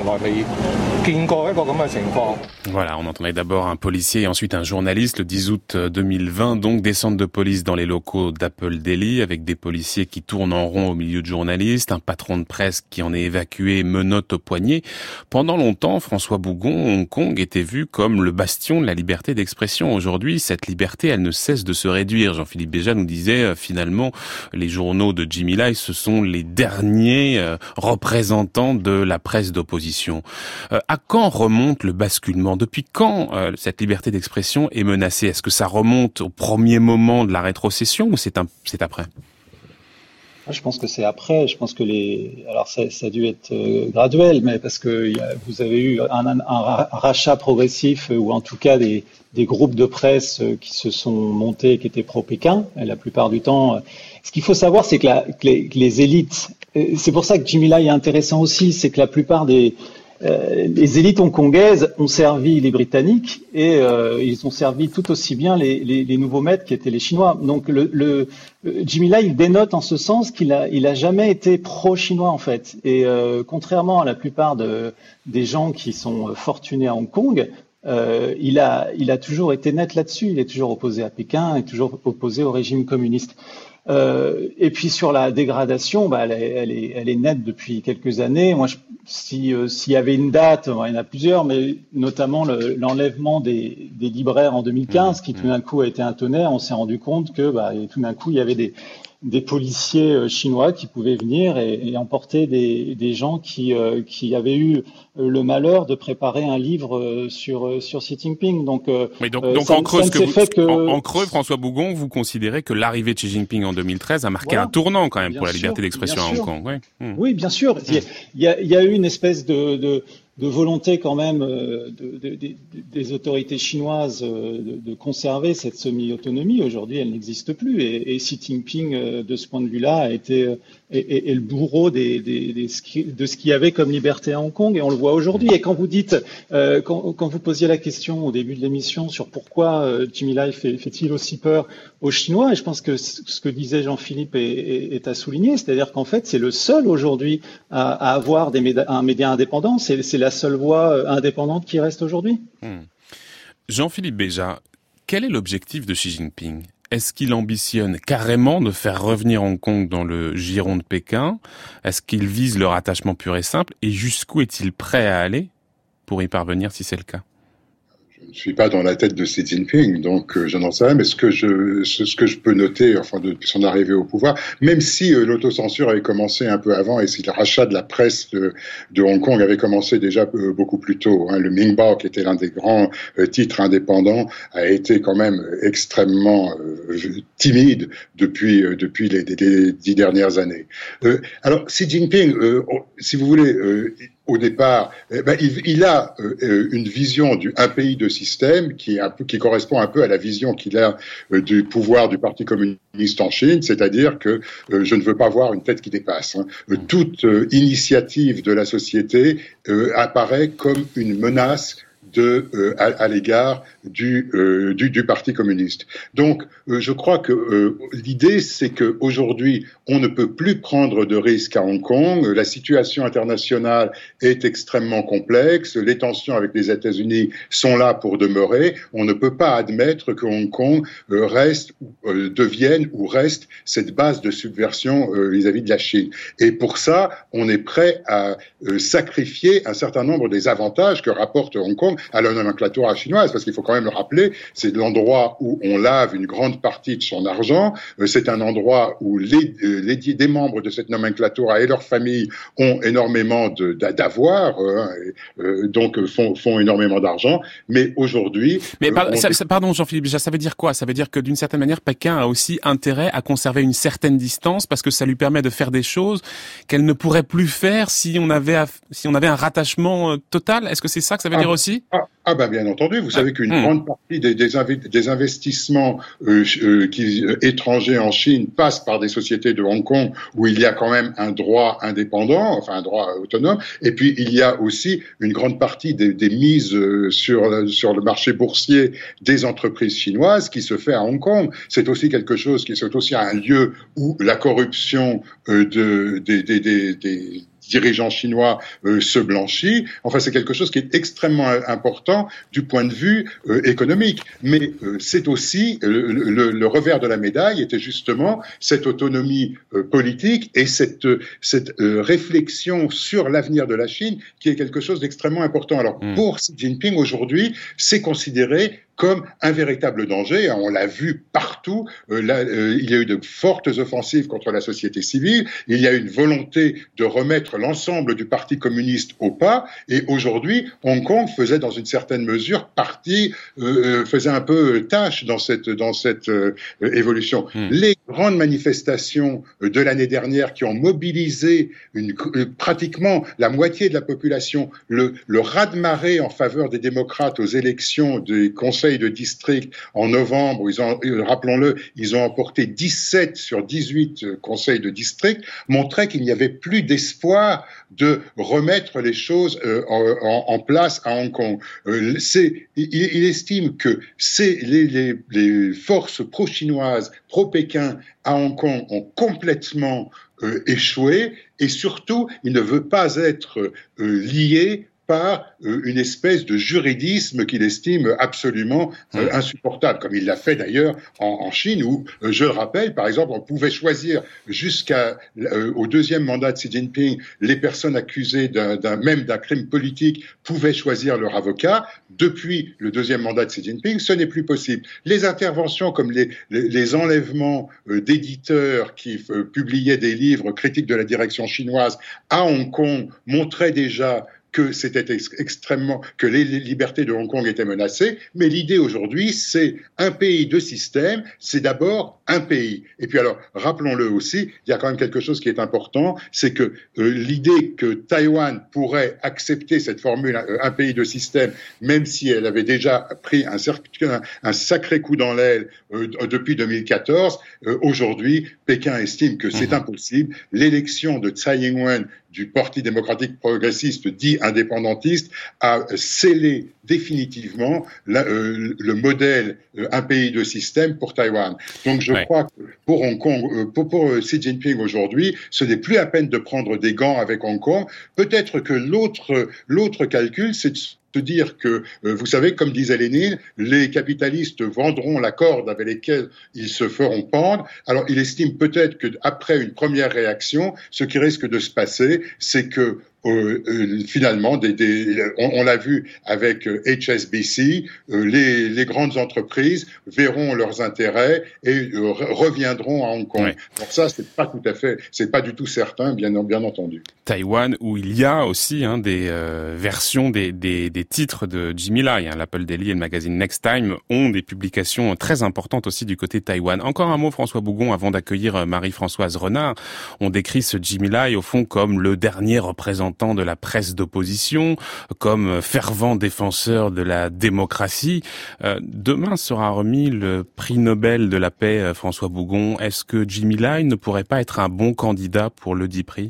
Voilà, on entendait d'abord un policier et ensuite un journaliste le dix août deux mille vingt, donc descente de police dans les locaux d'Apple Daily avec des policiers qui tournent en rond au milieu de journalistes, un patron de presse qui en est évacué, menottes au poignet. Pendant longtemps, François Bougon, Hong Kong était vu comme le bastion de la liberté d'expression. Aujourd'hui, cette liberté, elle ne cesse de se réduire. Jean-Philippe Béja nous disait, euh, finalement, les journaux de Jimmy Lai, ce sont les derniers euh, représentants de la presse d'opposition. Euh, à quand remonte le basculement ? Depuis quand euh, cette liberté d'expression est menacée ? Est-ce que ça remonte au premier moment de la rétrocession ou c'est, un, c'est après ? Je pense que c'est après. Je pense que les, alors ça, ça a dû être euh, graduel, mais parce que y a, vous avez eu un, un, un rachat progressif, euh, ou en tout cas des, des groupes de presse euh, qui se sont montés, qui étaient pro-Pékin. Et la plupart du temps, euh, ce qu'il faut savoir, c'est que, la, que, les, que les élites. Euh, c'est pour ça que Jimmy Lai est intéressant aussi, c'est que la plupart des Euh, les élites hongkongaises ont servi les Britanniques et euh, ils ont servi tout aussi bien les, les, les nouveaux maîtres qui étaient les Chinois. Donc le, le Jimmy Lai, il dénote en ce sens qu'il a, il a jamais été pro-chinois en fait. Et euh, contrairement à la plupart de, des gens qui sont fortunés à Hong Kong, euh, il a, il a toujours été net là-dessus. Il est toujours opposé à Pékin, il est toujours opposé au régime communiste. Euh, et puis sur la dégradation, bah, elle, est, elle, est, elle est nette depuis quelques années. Moi, je, si euh, s'il y avait une date, bon, il y en a plusieurs, mais notamment le, l'enlèvement des, des libraires en deux mille quinze, qui tout d'un coup a été un tonnerre. On s'est rendu compte que bah, et tout d'un coup, il y avait des, des policiers chinois qui pouvaient venir et, et emporter des, des gens qui, euh, qui avaient eu le malheur de préparer un livre sur sur Xi Jinping. Donc, oui, donc, donc ça, en, creux, que vous, que... En, en creux, François Bougon, vous considérez que l'arrivée de Xi Jinping en deux mille treize a marqué voilà. un tournant quand même bien pour la liberté sûr, d'expression à Hong Kong. Oui, mmh. oui bien sûr. Mmh. Il, y a, il y a eu une espèce de, de de volonté quand même de, de, de, des autorités chinoises de, de conserver cette semi-autonomie. Aujourd'hui, elle n'existe plus. Et, et Xi Jinping, de ce point de vue-là, a été est, est, est le bourreau des, des, des, de ce qu'il y avait comme liberté à Hong Kong. Et on le voit aujourd'hui. Et quand vous dites, euh, quand, quand vous posiez la question au début de l'émission sur pourquoi euh, Jimmy Lai fait, fait-il aussi peur aux Chinois, et je pense que ce que disait Jean-Philippe est, est, est à souligner, c'est-à-dire qu'en fait, c'est le seul aujourd'hui à, à avoir des méda- un média indépendant. C'est, c'est la seule voix indépendante qui reste aujourd'hui. Hmm. Jean-Philippe Béja, quel est l'objectif de Xi Jinping ? Est-ce qu'il ambitionne carrément de faire revenir Hong Kong dans le giron de Pékin ? Est-ce qu'il vise le rattachement pur et simple ? Et jusqu'où est-il prêt à aller pour y parvenir si c'est le cas ? Je ne suis pas dans la tête de Xi Jinping, donc euh, je n'en sais rien, mais ce que je, ce, ce que je peux noter, enfin, depuis son arrivée au pouvoir, même si euh, l'autocensure avait commencé un peu avant et si le rachat de la presse de, de Hong Kong avait commencé déjà euh, beaucoup plus tôt, hein, le Mingbao, qui était l'un des grands euh, titres indépendants, a été quand même extrêmement euh, timide depuis euh, depuis les, les, les dix dernières années. Euh, alors, Xi Jinping, euh, si vous voulez, euh, au départ, eh ben, il, il a euh, une vision du un pays deux systèmes qui est un peu, qui correspond un peu à la vision qu'il a euh, du pouvoir du Parti communiste en Chine, c'est-à-dire que euh, je ne veux pas voir une tête qui dépasse. Hein. Euh, toute euh, initiative de la société euh, apparaît comme une menace de euh, à, à l'égard du, euh, du du Parti communiste. Donc, euh, je crois que euh, l'idée, c'est que aujourd'hui, on ne peut plus prendre de risques à Hong Kong. La situation internationale est extrêmement complexe. Les tensions avec les États-Unis sont là pour demeurer. On ne peut pas admettre que Hong Kong euh, reste, euh, devienne ou reste cette base de subversion euh, vis-à-vis de la Chine. Et pour ça, on est prêt à euh, sacrifier un certain nombre des avantages que rapporte Hong Kong. à la nomenclature chinoise, parce qu'il faut quand même le rappeler, c'est l'endroit où on lave une grande partie de son argent. Euh, c'est un endroit où les, euh, les des membres de cette nomenclature et leurs familles ont énormément de, d'avoir, euh, euh, donc font, font énormément d'argent. Mais aujourd'hui, mais par, euh, ça, ça, pardon Jean-Philippe, ça veut dire quoi? Ça veut dire que d'une certaine manière, Pékin a aussi intérêt à conserver une certaine distance parce que ça lui permet de faire des choses qu'elle ne pourrait plus faire si on avait si on avait un rattachement total. Est-ce que c'est ça que ça veut ah, dire aussi? Ah, ah ben bien entendu. Vous ah, savez qu'une hum. grande partie des, des, inv- des investissements euh, euh, qui, euh, étrangers en Chine passent par des sociétés de Hong Kong où il y a quand même un droit indépendant, enfin un droit autonome. Et puis il y a aussi une grande partie des, des mises euh, sur sur le marché boursier des entreprises chinoises qui se fait à Hong Kong. C'est aussi quelque chose qui c'est aussi un lieu où la corruption euh, de des des des, des dirigeants chinois euh, se blanchit. Enfin, c'est quelque chose qui est extrêmement important du point de vue euh, économique. Mais euh, c'est aussi euh, le, le revers de la médaille était justement cette autonomie euh, politique et cette cette euh, réflexion sur l'avenir de la Chine qui est quelque chose d'extrêmement important. Alors mmh. pour Xi Jinping aujourd'hui, c'est considéré comme un véritable danger. On l'a vu partout. Euh, là, euh, il y a eu de fortes offensives contre la société civile. Il y a une volonté de remettre l'ensemble du Parti communiste au pas. Et aujourd'hui, Hong Kong faisait dans une certaine mesure partie, euh, faisait un peu tâche dans cette dans cette euh, évolution. Mmh. Les grandes manifestations de l'année dernière qui ont mobilisé une, euh, pratiquement la moitié de la population, le, le raz-de-marée en faveur des démocrates aux élections des conseils de district en novembre, où ils ont, rappelons-le, ils ont emporté dix-sept sur dix-huit conseils de district, montrait qu'il n'y avait plus d'espoir de remettre les choses euh, en, en place à Hong Kong. Euh, c'est, il, il estime que c'est les, les, les forces pro-chinoises, pro-Pékin à Hong Kong ont complètement euh, échoué et surtout, il ne veut pas être euh, lié par euh, une espèce de juridisme qu'il estime absolument euh, insupportable, comme il l'a fait d'ailleurs en, en Chine, où, euh, je le rappelle, par exemple, on pouvait choisir jusqu'à euh, au deuxième mandat de Xi Jinping, les personnes accusées d'un, d'un même d'un crime politique pouvaient choisir leur avocat. Depuis le deuxième mandat de Xi Jinping, ce n'est plus possible. Les interventions comme les, les, les enlèvements euh, d'éditeurs qui euh, publiaient des livres critiques de la direction chinoise à Hong Kong montraient déjà que c'était ex- extrêmement, que les, les libertés de Hong Kong étaient menacées, mais l'idée aujourd'hui, c'est un pays de système, c'est d'abord un pays. Et puis alors, rappelons-le aussi, il y a quand même quelque chose qui est important, c'est que euh, l'idée que Taïwan pourrait accepter cette formule, un, un pays de système, même si elle avait déjà pris un, un, un sacré coup dans l'aile euh, depuis deux mille quatorze, euh, aujourd'hui, Pékin estime que c'est impossible. L'élection de Tsai Ing-wen du Parti démocratique progressiste dit indépendantiste a scellé définitivement la, euh, le modèle euh, un pays de système pour Taïwan. Donc je ouais. crois que pour Hong Kong, euh, pour, pour euh, Xi Jinping aujourd'hui, ce n'est plus à peine de prendre des gants avec Hong Kong. Peut-être que l'autre l'autre calcul, c'est de se dire que, euh, vous savez, comme disait Lénine, les capitalistes vendront la corde avec laquelle ils se feront pendre. Alors, il estime peut-être qu'après une première réaction, ce qui risque de se passer, c'est que Euh, euh, finalement, des, des, on, on l'a vu avec euh, H S B C, euh, les, les grandes entreprises verront leurs intérêts et euh, reviendront à Hong Kong. Ouais. Donc ça, c'est pas tout à fait, c'est pas du tout certain, bien, bien entendu. Taïwan, où il y a aussi hein, des euh, versions des, des, des titres de Jimmy Lai, hein, l'Apple Daily et le magazine Next Time ont des publications très importantes aussi du côté de Taïwan. Encore un mot, François Bougon, avant d'accueillir Marie-Françoise Renard. On décrit ce Jimmy Lai au fond comme le dernier représentant de la presse d'opposition, comme fervent défenseur de la démocratie. Euh, demain sera remis le prix Nobel de la paix, François Bougon. Est-ce que Jimmy Lai ne pourrait pas être un bon candidat pour le dit prix ?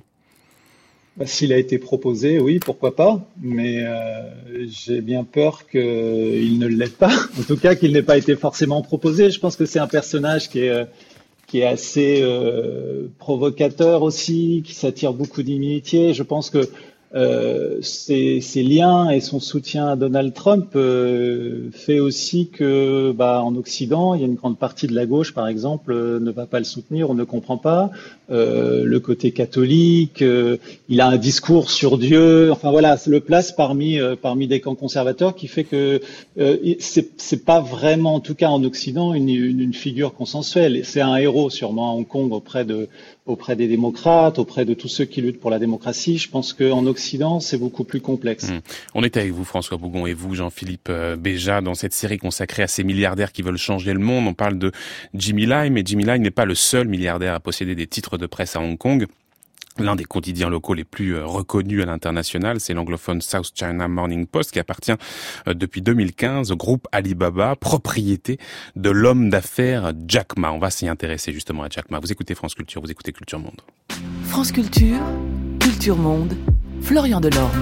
Bah, s'il a été proposé, oui, pourquoi pas, mais euh, j'ai bien peur qu'il ne l'ait pas, en tout cas qu'il n'ait pas été forcément proposé. Je pense que c'est un personnage qui est... Euh, qui est assez euh, provocateur aussi, qui s'attire beaucoup d'immunité. Je pense que euh, ses, ses liens et son soutien à Donald Trump euh, fait aussi que, bah, en Occident, il y a une grande partie de la gauche, par exemple, euh, ne va pas le soutenir ou ne comprend pas euh, le côté catholique. Euh, il a un discours sur Dieu. Enfin voilà, le place parmi euh, parmi des camps conservateurs qui fait que euh, c'est c'est pas vraiment, en tout cas en Occident, une, une, une figure consensuelle. C'est un héros sûrement à Hong Kong auprès de auprès des démocrates, auprès de tous ceux qui luttent pour la démocratie. Je pense qu'en Occident, c'est beaucoup plus complexe. Mmh. On était avec vous, François Bougon, et vous, Jean-Philippe Béja, dans cette série consacrée à ces milliardaires qui veulent changer le monde. On parle de Jimmy Lai, mais Jimmy Lai n'est pas le seul milliardaire à posséder des titres de presse à Hong Kong. L'un des quotidiens locaux les plus reconnus à l'international, c'est l'anglophone South China Morning Post, qui appartient depuis deux mille quinze au groupe Alibaba, propriété de l'homme d'affaires Jack Ma. On va s'y intéresser justement à Jack Ma. Vous écoutez France Culture, vous écoutez Culture Monde. France Culture, Culture Monde, Florian Delorme.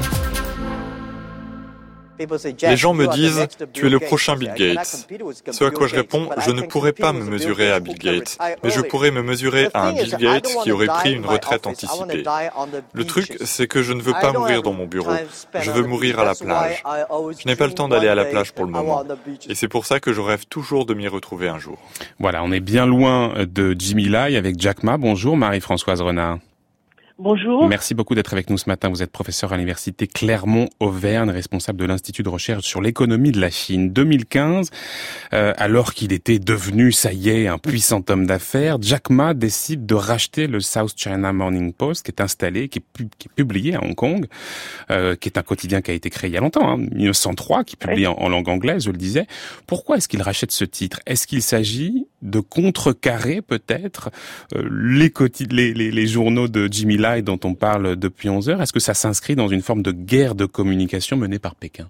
Les gens me disent « Tu es le prochain Bill Gates ». Ce à quoi je réponds « Je ne pourrais pas me mesurer à Bill Gates, mais je pourrais me mesurer à un Bill Gates qui aurait pris une retraite anticipée. Le truc, c'est que je ne veux pas mourir dans mon bureau, je veux mourir à la plage. Je n'ai pas le temps d'aller à la plage pour le moment, et c'est pour ça que je rêve toujours de m'y retrouver un jour. » Voilà, on est bien loin de Jimmy Lai avec Jack Ma. Bonjour Marie-Françoise Renard. Bonjour. Merci beaucoup d'être avec nous ce matin. Vous êtes professeur à l'université Clermont-Auvergne, responsable de l'Institut de recherche sur l'économie de la Chine. deux mille quinze, euh, alors qu'il était devenu, ça y est, un puissant homme d'affaires, Jack Ma décide de racheter le South China Morning Post, qui est installé, qui est, pub- qui est publié à Hong Kong, euh, qui est un quotidien qui a été créé il y a longtemps, hein, mille neuf cent trois, qui publie oui. en, en langue anglaise, je le disais. Pourquoi est-ce qu'il rachète ce titre ? Est-ce qu'il s'agit de contrecarrer peut-être euh, les, quotid- les, les, les journaux de Jimmy Lai dont on parle depuis onze heures? Est-ce que ça s'inscrit dans une forme de guerre de communication menée par Pékin?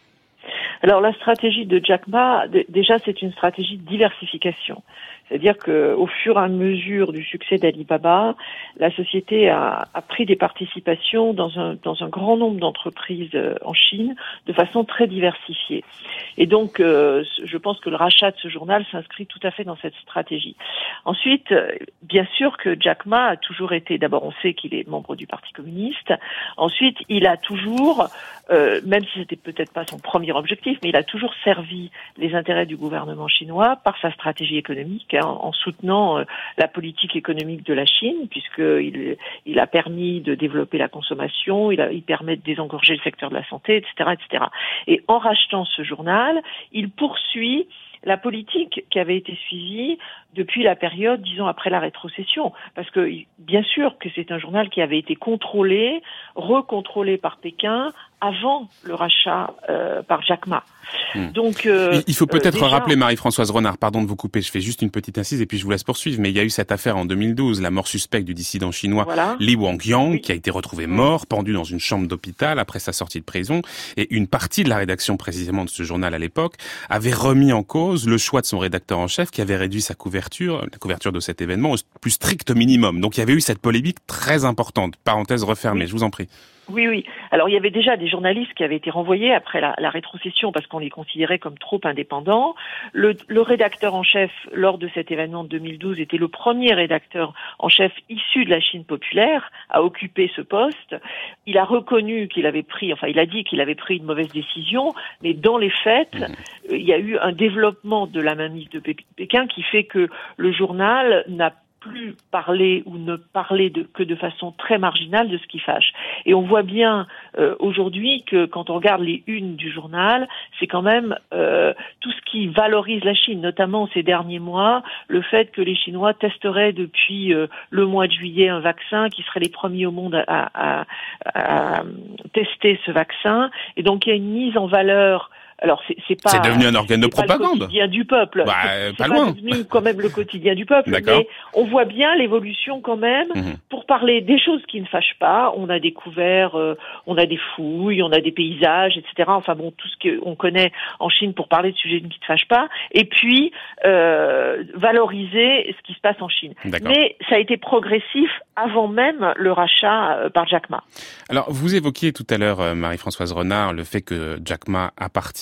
Alors la stratégie de Jack Ma, d- déjà c'est une stratégie de diversification. C'est-à-dire que, au fur et à mesure du succès d'Alibaba, la société a, a pris des participations dans un, dans un grand nombre d'entreprises en Chine de façon très diversifiée. Et donc, euh, je pense que le rachat de ce journal s'inscrit tout à fait dans cette stratégie. Ensuite, bien sûr que Jack Ma a toujours été, d'abord on sait qu'il est membre du Parti communiste. Ensuite, il a toujours, euh, même si c'était peut-être pas son premier objectif, mais il a toujours servi les intérêts du gouvernement chinois par sa stratégie économique, en soutenant la politique économique de la Chine, puisqu'il il a permis de développer la consommation, il, a, il permet de désengorger le secteur de la santé, et cetera, et cetera. Et en rachetant ce journal, il poursuit la politique qui avait été suivie depuis la période, disons, après la rétrocession. Parce que, bien sûr que c'est un journal qui avait été contrôlé, recontrôlé par Pékin avant le rachat euh, par Jack Ma. Mmh. Donc, euh, il faut peut-être euh, déjà... rappeler, Marie-Françoise Renard, pardon de vous couper, je fais juste une petite incise et puis je vous laisse poursuivre, mais il y a eu cette affaire en deux mille douze, la mort suspecte du dissident chinois voilà. Li Wongyang, oui. qui a été retrouvé mort, pendu dans une chambre d'hôpital après sa sortie de prison, et une partie de la rédaction précisément de ce journal à l'époque avait remis en cause le choix de son rédacteur en chef qui avait réduit sa couverture, la couverture de cet événement au plus strict minimum. Donc il y avait eu cette polémique très importante. Parenthèse refermée, oui. je vous en prie. Oui, oui. Alors, il y avait déjà des journalistes qui avaient été renvoyés après la, la rétrocession parce qu'on les considérait comme trop indépendants. Le, le rédacteur en chef, lors de cet événement de deux mille douze, était le premier rédacteur en chef issu de la Chine populaire à occuper ce poste. Il a reconnu qu'il avait pris, enfin, il a dit qu'il avait pris une mauvaise décision, mais dans les faits, mmh. il y a eu un développement de la mainmise de Pékin qui fait que le journal n'a plus parler ou ne parler de, que de façon très marginale de ce qui fâche. Et on voit bien euh, aujourd'hui que quand on regarde les unes du journal, c'est quand même euh, tout ce qui valorise la Chine, notamment ces derniers mois, le fait que les Chinois testeraient depuis euh, le mois de juillet un vaccin, qui serait les premiers au monde à, à, à, à tester ce vaccin. Et donc il y a une mise en valeur. Alors c'est, c'est pas. C'est devenu un organe de propagande. Pas le quotidien du peuple. Bah, c'est, pas c'est loin. pas devenu quand même le quotidien du peuple. D'accord. Mais on voit bien l'évolution quand même. Mmh. Pour parler des choses qui ne fâchent pas, on a découvert, euh, on a des fouilles, on a des paysages, et cetera. Enfin bon, tout ce qu'on connaît en Chine pour parler de sujets qui ne fâchent pas. Et puis euh, valoriser ce qui se passe en Chine. D'accord. Mais ça a été progressif avant même le rachat euh, par Jack Ma. Alors vous évoquiez tout à l'heure, Marie-Françoise Renard, le fait que Jack Ma appartient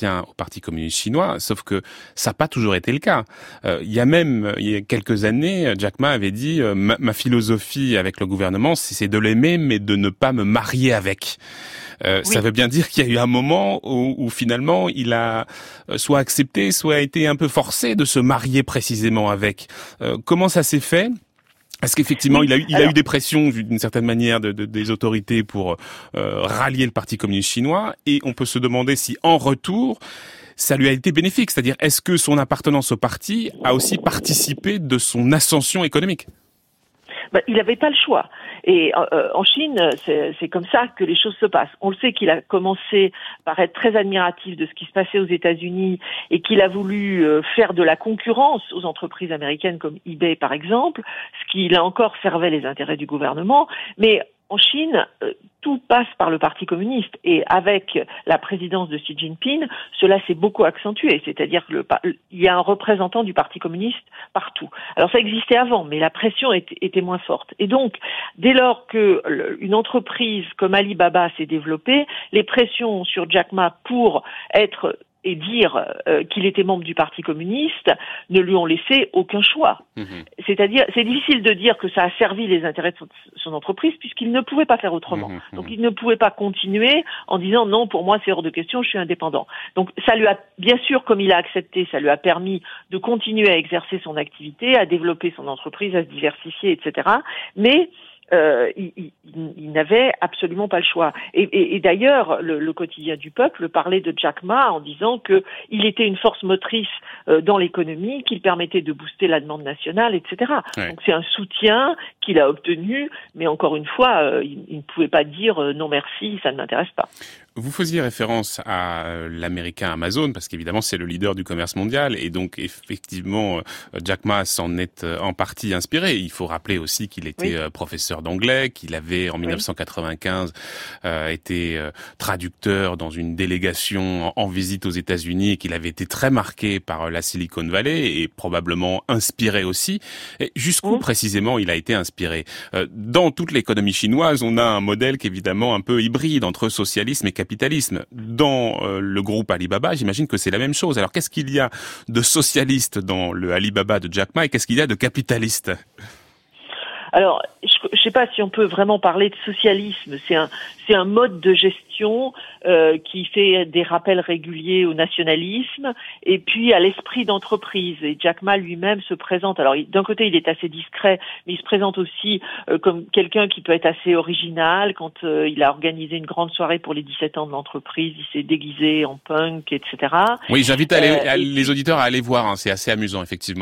appartient au Parti communiste chinois, sauf que ça n'a pas toujours été le cas. Euh, il y a même, il y a quelques années, Jack Ma avait dit euh, ma, ma philosophie avec le gouvernement, c'est de l'aimer, mais de ne pas me marier avec. Euh, oui. Ça veut bien dire qu'il y a eu un moment où, où finalement il a soit accepté, soit été un peu forcé de se marier précisément avec. Euh, comment ça s'est fait ? Est-ce qu'effectivement, oui, il a eu, il Alors, a eu des pressions d'une certaine manière de, de, des autorités pour euh, rallier le Parti communiste chinois, et on peut se demander si, en retour, ça lui a été bénéfique. C'est-à-dire, est-ce que son appartenance au parti a aussi participé de son ascension économique ? Ben, il n'avait pas le choix. Et euh, en Chine, c'est, c'est comme ça que les choses se passent. On le sait qu'il a commencé par être très admiratif de ce qui se passait aux États-Unis et qu'il a voulu euh, faire de la concurrence aux entreprises américaines comme eBay par exemple, ce qui là encore servait les intérêts du gouvernement. Mais en Chine, euh, tout passe par le Parti communiste et avec la présidence de Xi Jinping, cela s'est beaucoup accentué. C'est-à-dire qu'il y a un représentant du Parti communiste partout. Alors ça existait avant, mais la pression était, était moins forte. Et donc, dès lors que le, une entreprise comme Alibaba s'est développée, les pressions sur Jack Ma pour être et dire euh, qu'il était membre du Parti communiste ne lui ont laissé aucun choix. Mmh. C'est-à-dire, c'est difficile de dire que ça a servi les intérêts de son, son entreprise puisqu'il ne pouvait pas faire autrement. Mmh. Donc il ne pouvait pas continuer en disant non, pour moi c'est hors de question, je suis indépendant. Donc ça lui a, bien sûr, comme il a accepté, ça lui a permis de continuer à exercer son activité, à développer son entreprise, à se diversifier, et cetera. Mais Euh, il, il, il n'avait absolument pas le choix. Et, et, et d'ailleurs, le, le quotidien du peuple parlait de Jack Ma en disant que il était une force motrice euh, dans l'économie, qu'il permettait de booster la demande nationale, et cetera. Ouais. Donc c'est un soutien qu'il a obtenu, mais encore une fois, euh, il, il ne pouvait pas dire euh, non merci, ça ne m'intéresse pas. Vous faisiez référence à l'américain Amazon, parce qu'évidemment c'est le leader du commerce mondial, et donc effectivement Jack Ma s'en est en partie inspiré. Il faut rappeler aussi qu'il était oui. professeur d'anglais, qu'il avait en dix-neuf cent quatre-vingt-quinze oui. euh, été euh, traducteur dans une délégation en, en visite aux États-Unis, et qu'il avait été très marqué par la Silicon Valley, et probablement inspiré aussi. Et jusqu'où mmh. précisément il a été inspiré ? euh, Dans toute l'économie chinoise, on a un modèle qui est évidemment un peu hybride entre socialisme et capitalisme. Capitalisme. Dans euh, le groupe Alibaba, j'imagine que c'est la même chose. Alors, qu'est-ce qu'il y a de socialiste dans le Alibaba de Jack Ma et qu'est-ce qu'il y a de capitaliste ? Alors, je ne sais pas si on peut vraiment parler de socialisme. C'est un, c'est un mode de gestion euh, qui fait des rappels réguliers au nationalisme et puis à l'esprit d'entreprise. Et Jack Ma lui-même se présente. Alors, il, d'un côté, il est assez discret, mais il se présente aussi euh, comme quelqu'un qui peut être assez original. Quand euh, il a organisé une grande soirée pour les dix-sept ans de l'entreprise, il s'est déguisé en punk, et cetera. Oui, j'invite à aller, euh, à les auditeurs à aller voir. Hein, c'est assez amusant, effectivement.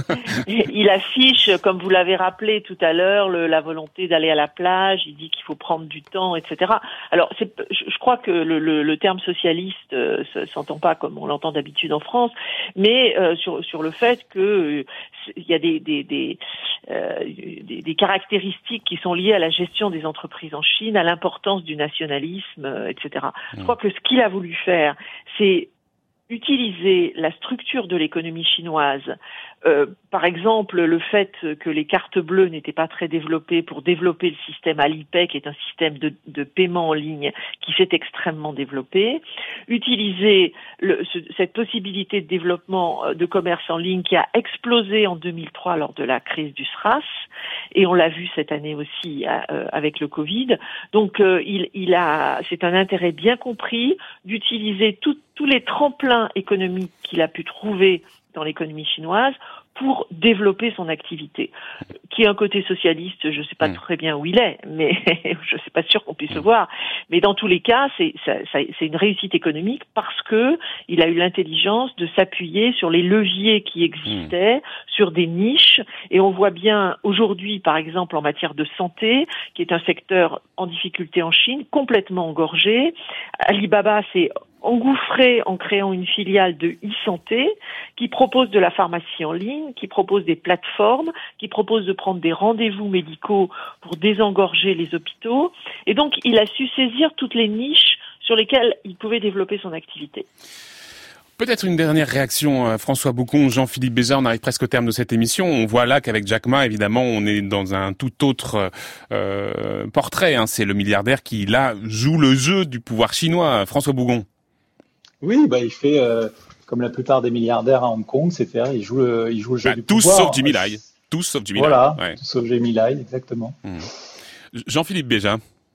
Il affiche, comme vous l'avez rappelé tout à l'heure, le, la volonté d'aller à la plage. Il dit qu'il faut prendre du temps, et cetera. Alors, c'est, je, je crois que le, le, le terme socialiste euh, s'entend pas comme on l'entend d'habitude en France, mais euh, sur, sur le fait que euh, il y a des, des, des, euh, des, des caractéristiques qui sont liées à la gestion des entreprises en Chine, à l'importance du nationalisme, euh, et cetera. Mmh. Je crois que ce qu'il a voulu faire, c'est utiliser la structure de l'économie chinoise, euh, par exemple le fait que les cartes bleues n'étaient pas très développées pour développer le système Alipay, qui est un système de, de paiement en ligne qui s'est extrêmement développé, utiliser le, ce, cette possibilité de développement de commerce en ligne qui a explosé en deux mille trois lors de la crise du SRAS, et on l'a vu cette année aussi euh, avec le Covid. Donc euh, il, il a, c'est un intérêt bien compris d'utiliser tout, tous les tremplins économiques qu'il a pu trouver dans l'économie chinoise pour développer son activité. Qui a un côté socialiste, je ne sais pas mmh. très bien où il est, mais je ne suis pas sûr qu'on puisse mmh. le voir. Mais dans tous les cas, c'est, ça, ça, c'est une réussite économique parce que il a eu l'intelligence de s'appuyer sur les leviers qui existaient, mmh. sur des niches. Et on voit bien aujourd'hui, par exemple, en matière de santé, qui est un secteur en difficulté en Chine, complètement engorgé. Alibaba, c'est engouffré en créant une filiale de e-santé qui propose de la pharmacie en ligne, qui propose des plateformes, qui propose de prendre des rendez-vous médicaux pour désengorger les hôpitaux. Et donc, il a su saisir toutes les niches sur lesquelles il pouvait développer son activité. Peut-être une dernière réaction, François Boucon, Jean-Philippe Bézard, on arrive presque au terme de cette émission. On voit là qu'avec Jack Ma, évidemment, on est dans un tout autre euh, portrait. Hein. C'est le milliardaire qui, là, joue le jeu du pouvoir chinois. François Boucon. Oui, bah, il fait euh, comme la plupart des milliardaires à Hong Kong, c'est-à-dire il joue le, il joue le jeu bah, du tous pouvoir. Tous sauf Jimmy Lai. Tous sauf Jimmy Lai. Voilà, ouais. tous sauf Jimmy Lai, exactement. Mmh. Jean-Philippe Béja.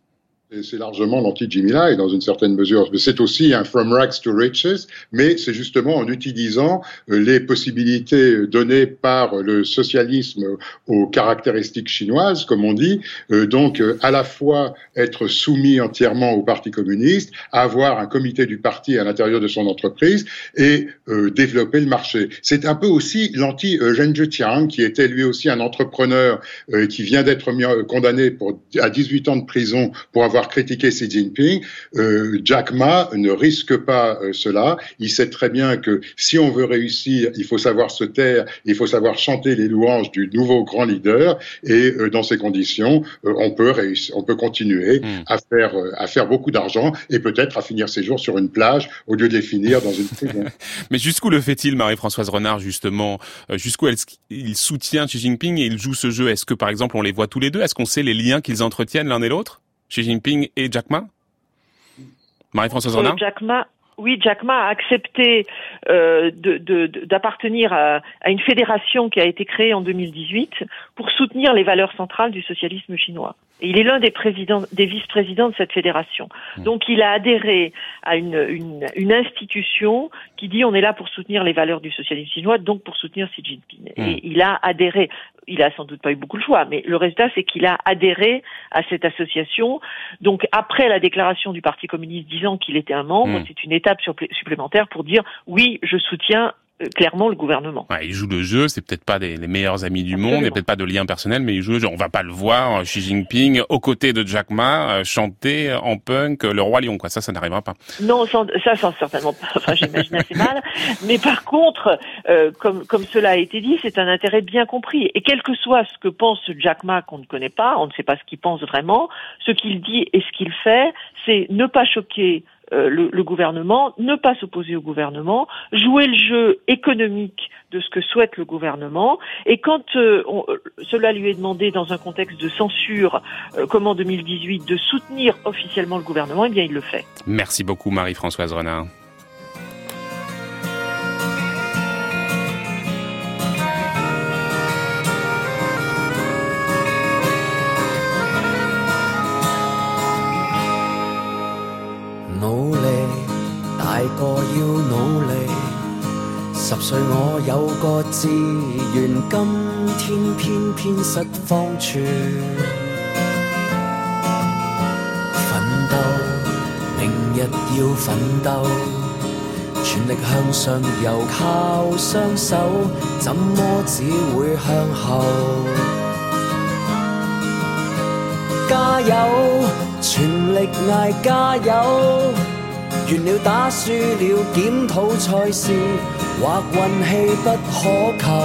Et c'est largement l'anti-Jimmy Lai dans une certaine mesure. C'est aussi un from rags to riches, mais c'est justement en utilisant les possibilités données par le socialisme aux caractéristiques chinoises, comme on dit, donc à la fois être soumis entièrement au Parti communiste, avoir un comité du parti à l'intérieur de son entreprise et euh, développer le marché. C'est un peu aussi l'anti-Ren Zhejiang, qui était lui aussi un entrepreneur euh, qui vient d'être mis, euh, condamné pour, à dix-huit ans de prison pour avoir critiqué Xi Jinping. euh, Jack Ma ne risque pas euh, cela. Il sait très bien que si on veut réussir, il faut savoir se taire, il faut savoir chanter les louanges du nouveau grand leader. Et euh, dans ces conditions, euh, on peut réussir, on peut continuer mmh. à faire euh, à faire beaucoup d'argent et peut-être à finir ses jours sur une plage au lieu de les finir dans une prison. Mais jusqu'où le fait-il, Marie-Françoise Renard, justement, euh, jusqu'où elle, il soutient Xi Jinping et il joue ce jeu? Est-ce que par exemple on les voit tous les deux? Est-ce qu'on sait les liens qu'ils entretiennent l'un et l'autre? Xi Jinping et Jack Ma? Marie-Françoise Renard? euh, Jack Ma, oui, Jack Ma a accepté euh, de, de, de, d'appartenir à, à une fédération qui a été créée en deux mille dix-huit pour soutenir les valeurs centrales du socialisme chinois. Et il est l'un des présidents, des vice-présidents de cette fédération. Donc il a adhéré à une, une, une institution qui dit on est là pour soutenir les valeurs du socialisme chinois, donc pour soutenir Xi Jinping. Mmh. Et il a adhéré. Il a sans doute pas eu beaucoup de choix, mais le résultat, c'est qu'il a adhéré à cette association. Donc, après la déclaration du Parti communiste disant qu'il était un membre, mmh. c'est une étape supplémentaire pour dire oui, je soutiens euh, clairement le gouvernement. Ouais, il joue le jeu, c'est peut-être pas des, les meilleurs amis du Absolument. monde, il n'y a peut-être pas de lien personnel, mais il joue le jeu. On va pas le voir, Xi Jinping, aux côtés de Jack Ma, euh, chanter en punk le Roi Lion, quoi. Ça, ça n'arrivera pas. Non, sans, ça, sans certainement pas. Enfin, j'imagine assez mal. Mais par contre, euh, comme, comme cela a été dit, c'est un intérêt bien compris. Et quel que soit ce que pense Jack Ma, qu'on ne connaît pas, on ne sait pas ce qu'il pense vraiment, ce qu'il dit et ce qu'il fait, c'est ne pas choquer Euh, le, le gouvernement, ne pas s'opposer au gouvernement, jouer le jeu économique de ce que souhaite le gouvernement, et quand euh, on, cela lui est demandé dans un contexte de censure, euh, comme en deux mille dix-huit, de soutenir officiellement le gouvernement, eh bien il le fait. Merci beaucoup Marie-Françoise Renard. 個要努力，十歲我有個志願，今天偏偏失方寸。奮鬥，明日要奮鬥，全力向上游靠雙手，怎麼只會向後？加油，全力嗌加油！完了打輸了檢討賽事，或運氣不可求。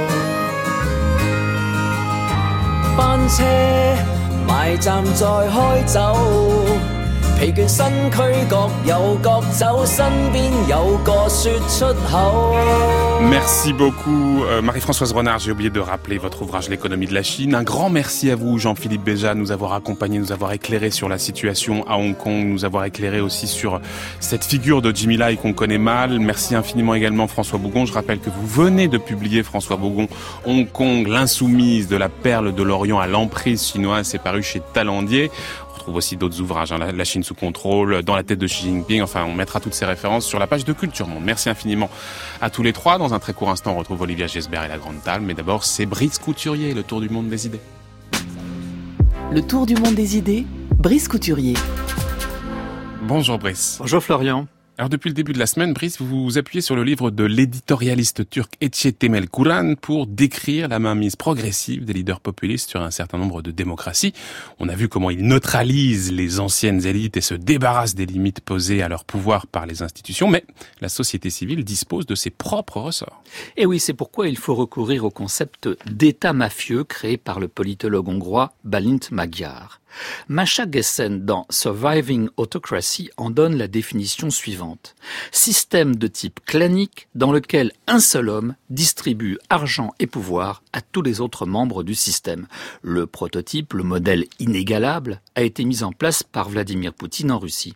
班車埋站再開走，疲倦身軀各有各走，身邊有個說出口。 Merci beaucoup euh, Marie-Françoise Renard, j'ai oublié de rappeler votre ouvrage L'économie de la Chine. Un grand merci à vous Jean-Philippe Béja de nous avoir accompagnés, nous avoir éclairé sur la situation à Hong Kong, nous avoir éclairé aussi sur cette figure de Jimmy Lai qu'on connaît mal. Merci infiniment également François Bougon. Je rappelle que vous venez de publier, François Bougon, Hong Kong, l'insoumise de la perle de l'Orient à l'emprise chinoise. C'est paru chez Talandier. On trouve aussi d'autres ouvrages, hein, la, la Chine sous contrôle, Dans la tête de Xi Jinping. Enfin, on mettra toutes ces références sur la page de Culture Monde. Merci infiniment à tous les trois. Dans un très court instant, on retrouve Olivia Gesbert et la Grande Talle. Mais d'abord, c'est Brice Couturier, le tour du monde des idées. Le tour du monde des idées, Brice Couturier. Bonjour Brice. Bonjour Florian. Alors depuis le début de la semaine, Brice, vous vous appuyez sur le livre de l'éditorialiste turc Etche Temel Kuran pour décrire la mainmise progressive des leaders populistes sur un certain nombre de démocraties. On a vu comment ils neutralisent les anciennes élites et se débarrassent des limites posées à leur pouvoir par les institutions, mais la société civile dispose de ses propres ressorts. Et oui, c'est pourquoi il faut recourir au concept d'État mafieux créé par le politologue hongrois Balint Magyar. Masha Gessen, dans Surviving Autocracy, en donne la définition suivante. Système de type clanique dans lequel un seul homme distribue argent et pouvoir à tous les autres membres du système. Le prototype, le modèle inégalable, a été mis en place par Vladimir Poutine en Russie.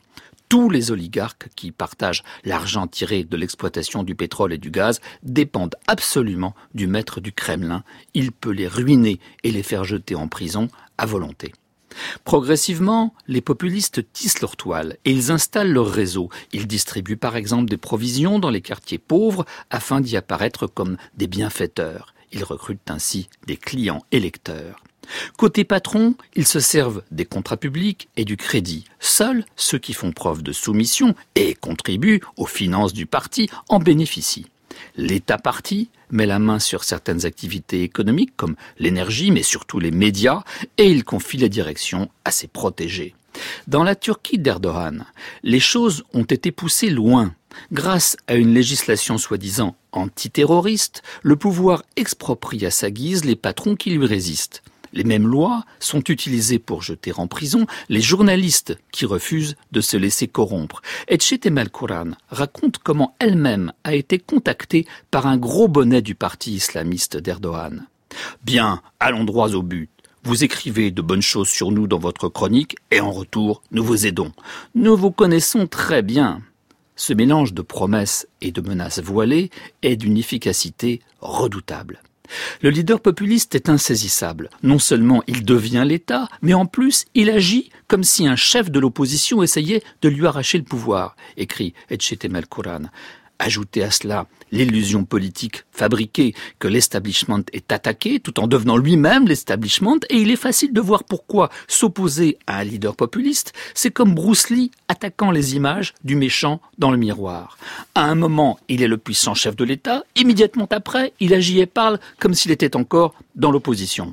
Tous les oligarques qui partagent l'argent tiré de l'exploitation du pétrole et du gaz dépendent absolument du maître du Kremlin. Il peut les ruiner et les faire jeter en prison à volonté. Progressivement, les populistes tissent leur toile et ils installent leur réseau. Ils distribuent par exemple des provisions dans les quartiers pauvres afin d'y apparaître comme des bienfaiteurs. Ils recrutent ainsi des clients électeurs. Côté patron, ils se servent des contrats publics et du crédit. Seuls ceux qui font preuve de soumission et contribuent aux finances du parti en bénéficient. L'État-parti met la main sur certaines activités économiques comme l'énergie, mais surtout les médias, et il confie la direction à ses protégés. Dans la Turquie d'Erdogan, les choses ont été poussées loin. Grâce à une législation soi-disant antiterroriste, le pouvoir exproprie à sa guise les patrons qui lui résistent. Les mêmes lois sont utilisées pour jeter en prison les journalistes qui refusent de se laisser corrompre. Etche Temelkuran raconte comment elle-même a été contactée par un gros bonnet du parti islamiste d'Erdogan. « Bien, allons droit au but. Vous écrivez de bonnes choses sur nous dans votre chronique et en retour, nous vous aidons. Nous vous connaissons très bien. » Ce mélange de promesses et de menaces voilées est d'une efficacité redoutable. Le leader populiste est insaisissable. Non seulement il devient l'État, mais en plus il agit comme si un chef de l'opposition essayait de lui arracher le pouvoir, écrit Etche Temelkuran. Ajoutez à cela l'illusion politique fabriquée que l'establishment est attaqué tout en devenant lui-même l'establishment, et il est facile de voir pourquoi s'opposer à un leader populiste, c'est comme Bruce Lee attaquant les images du méchant dans le miroir. À un moment, il est le puissant chef de l'État, immédiatement après, il agit et parle comme s'il était encore dans l'opposition.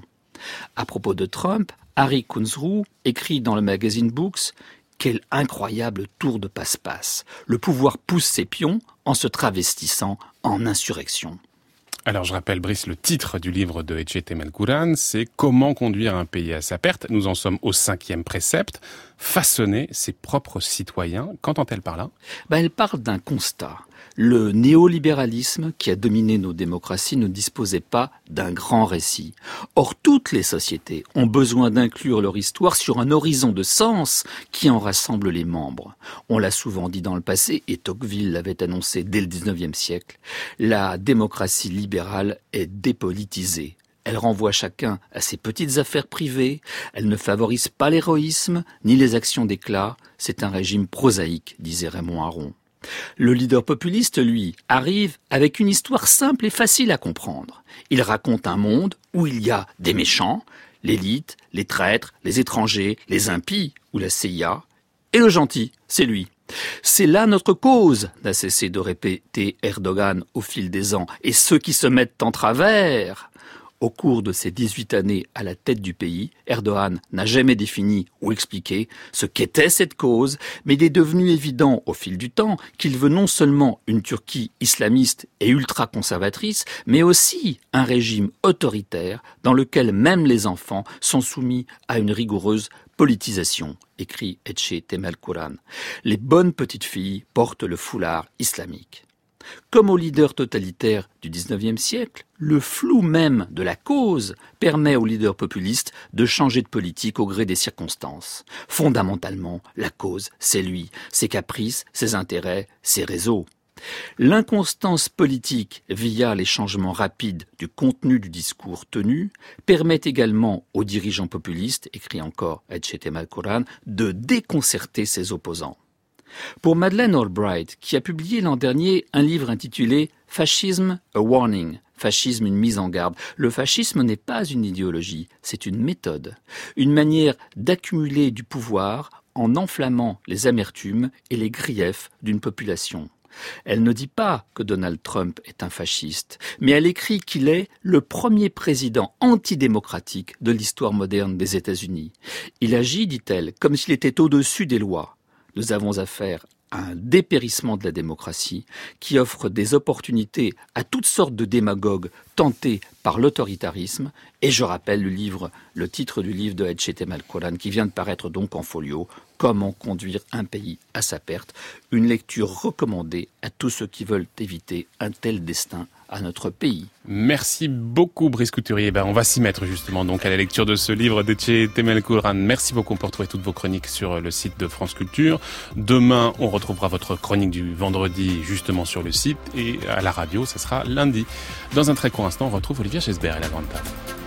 À propos de Trump, Harry Kunzru écrit dans le magazine Books: quel incroyable tour de passe-passe. Le pouvoir pousse ses pions en se travestissant en insurrection. Alors je rappelle, Brice, le titre du livre de Etche Temelkuran, c'est « Comment conduire un pays à sa perte ». Nous en sommes au cinquième précepte, façonner ses propres citoyens. Qu'entend-elle par là ? Ben, elle parle d'un constat. Le néolibéralisme qui a dominé nos démocraties ne disposait pas d'un grand récit. Or, toutes les sociétés ont besoin d'inclure leur histoire sur un horizon de sens qui en rassemble les membres. On l'a souvent dit dans le passé, et Tocqueville l'avait annoncé dès le dix-neuvième siècle, la démocratie libérale est dépolitisée. Elle renvoie chacun à ses petites affaires privées, elle ne favorise pas l'héroïsme ni les actions d'éclat, c'est un régime prosaïque, disait Raymond Aron. Le leader populiste, lui, arrive avec une histoire simple et facile à comprendre. Il raconte un monde où il y a des méchants, l'élite, les traîtres, les étrangers, les impies ou la C I A, et le gentil, c'est lui. C'est là notre cause, n'a cessé de répéter Erdogan au fil des ans, et ceux qui se mettent en travers. Au cours de ses dix-huit années à la tête du pays, Erdogan n'a jamais défini ou expliqué ce qu'était cette cause, mais il est devenu évident au fil du temps qu'il veut non seulement une Turquie islamiste et ultra-conservatrice, mais aussi un régime autoritaire dans lequel même les enfants sont soumis à une rigoureuse politisation, écrit Etche Temelkuran. Les bonnes petites filles portent le foulard islamique. Comme aux leaders totalitaires du dix-neuvième siècle, le flou même de la cause permet aux leaders populistes de changer de politique au gré des circonstances. Fondamentalement, la cause, c'est lui, ses caprices, ses intérêts, ses réseaux. L'inconstance politique via les changements rapides du contenu du discours tenu permet également aux dirigeants populistes, écrit encore Etche Temelkuran, de déconcerter ses opposants. Pour Madeleine Albright, qui a publié l'an dernier un livre intitulé « Fascism, a Warning », fascisme, une mise en garde. Le fascisme n'est pas une idéologie, c'est une méthode, une manière d'accumuler du pouvoir en enflammant les amertumes et les griefs d'une population. Elle ne dit pas que Donald Trump est un fasciste, mais elle écrit qu'il est le premier président antidémocratique de l'histoire moderne des États-Unis. Il agit, dit-elle, comme s'il était au-dessus des lois. Nous avons affaire à un dépérissement de la démocratie qui offre des opportunités à toutes sortes de démagogues tentés par l'autoritarisme. Et je rappelle le livre, le titre du livre de Etchetem El-Quran qui vient de paraître donc en folio, Comment conduire un pays à sa perte. Une lecture recommandée à tous ceux qui veulent éviter un tel destin à notre pays. Merci beaucoup Brice Couturier. Ben, on va s'y mettre justement donc à la lecture de ce livre d'Etchetem El-Quran. Merci beaucoup pour retrouver toutes vos chroniques sur le site de France Culture. Demain, on retrouvera votre chronique du vendredi justement sur le site et à la radio, ce sera lundi. Dans un très court instant, on retrouve Olivier Chesbert et la Grande Table.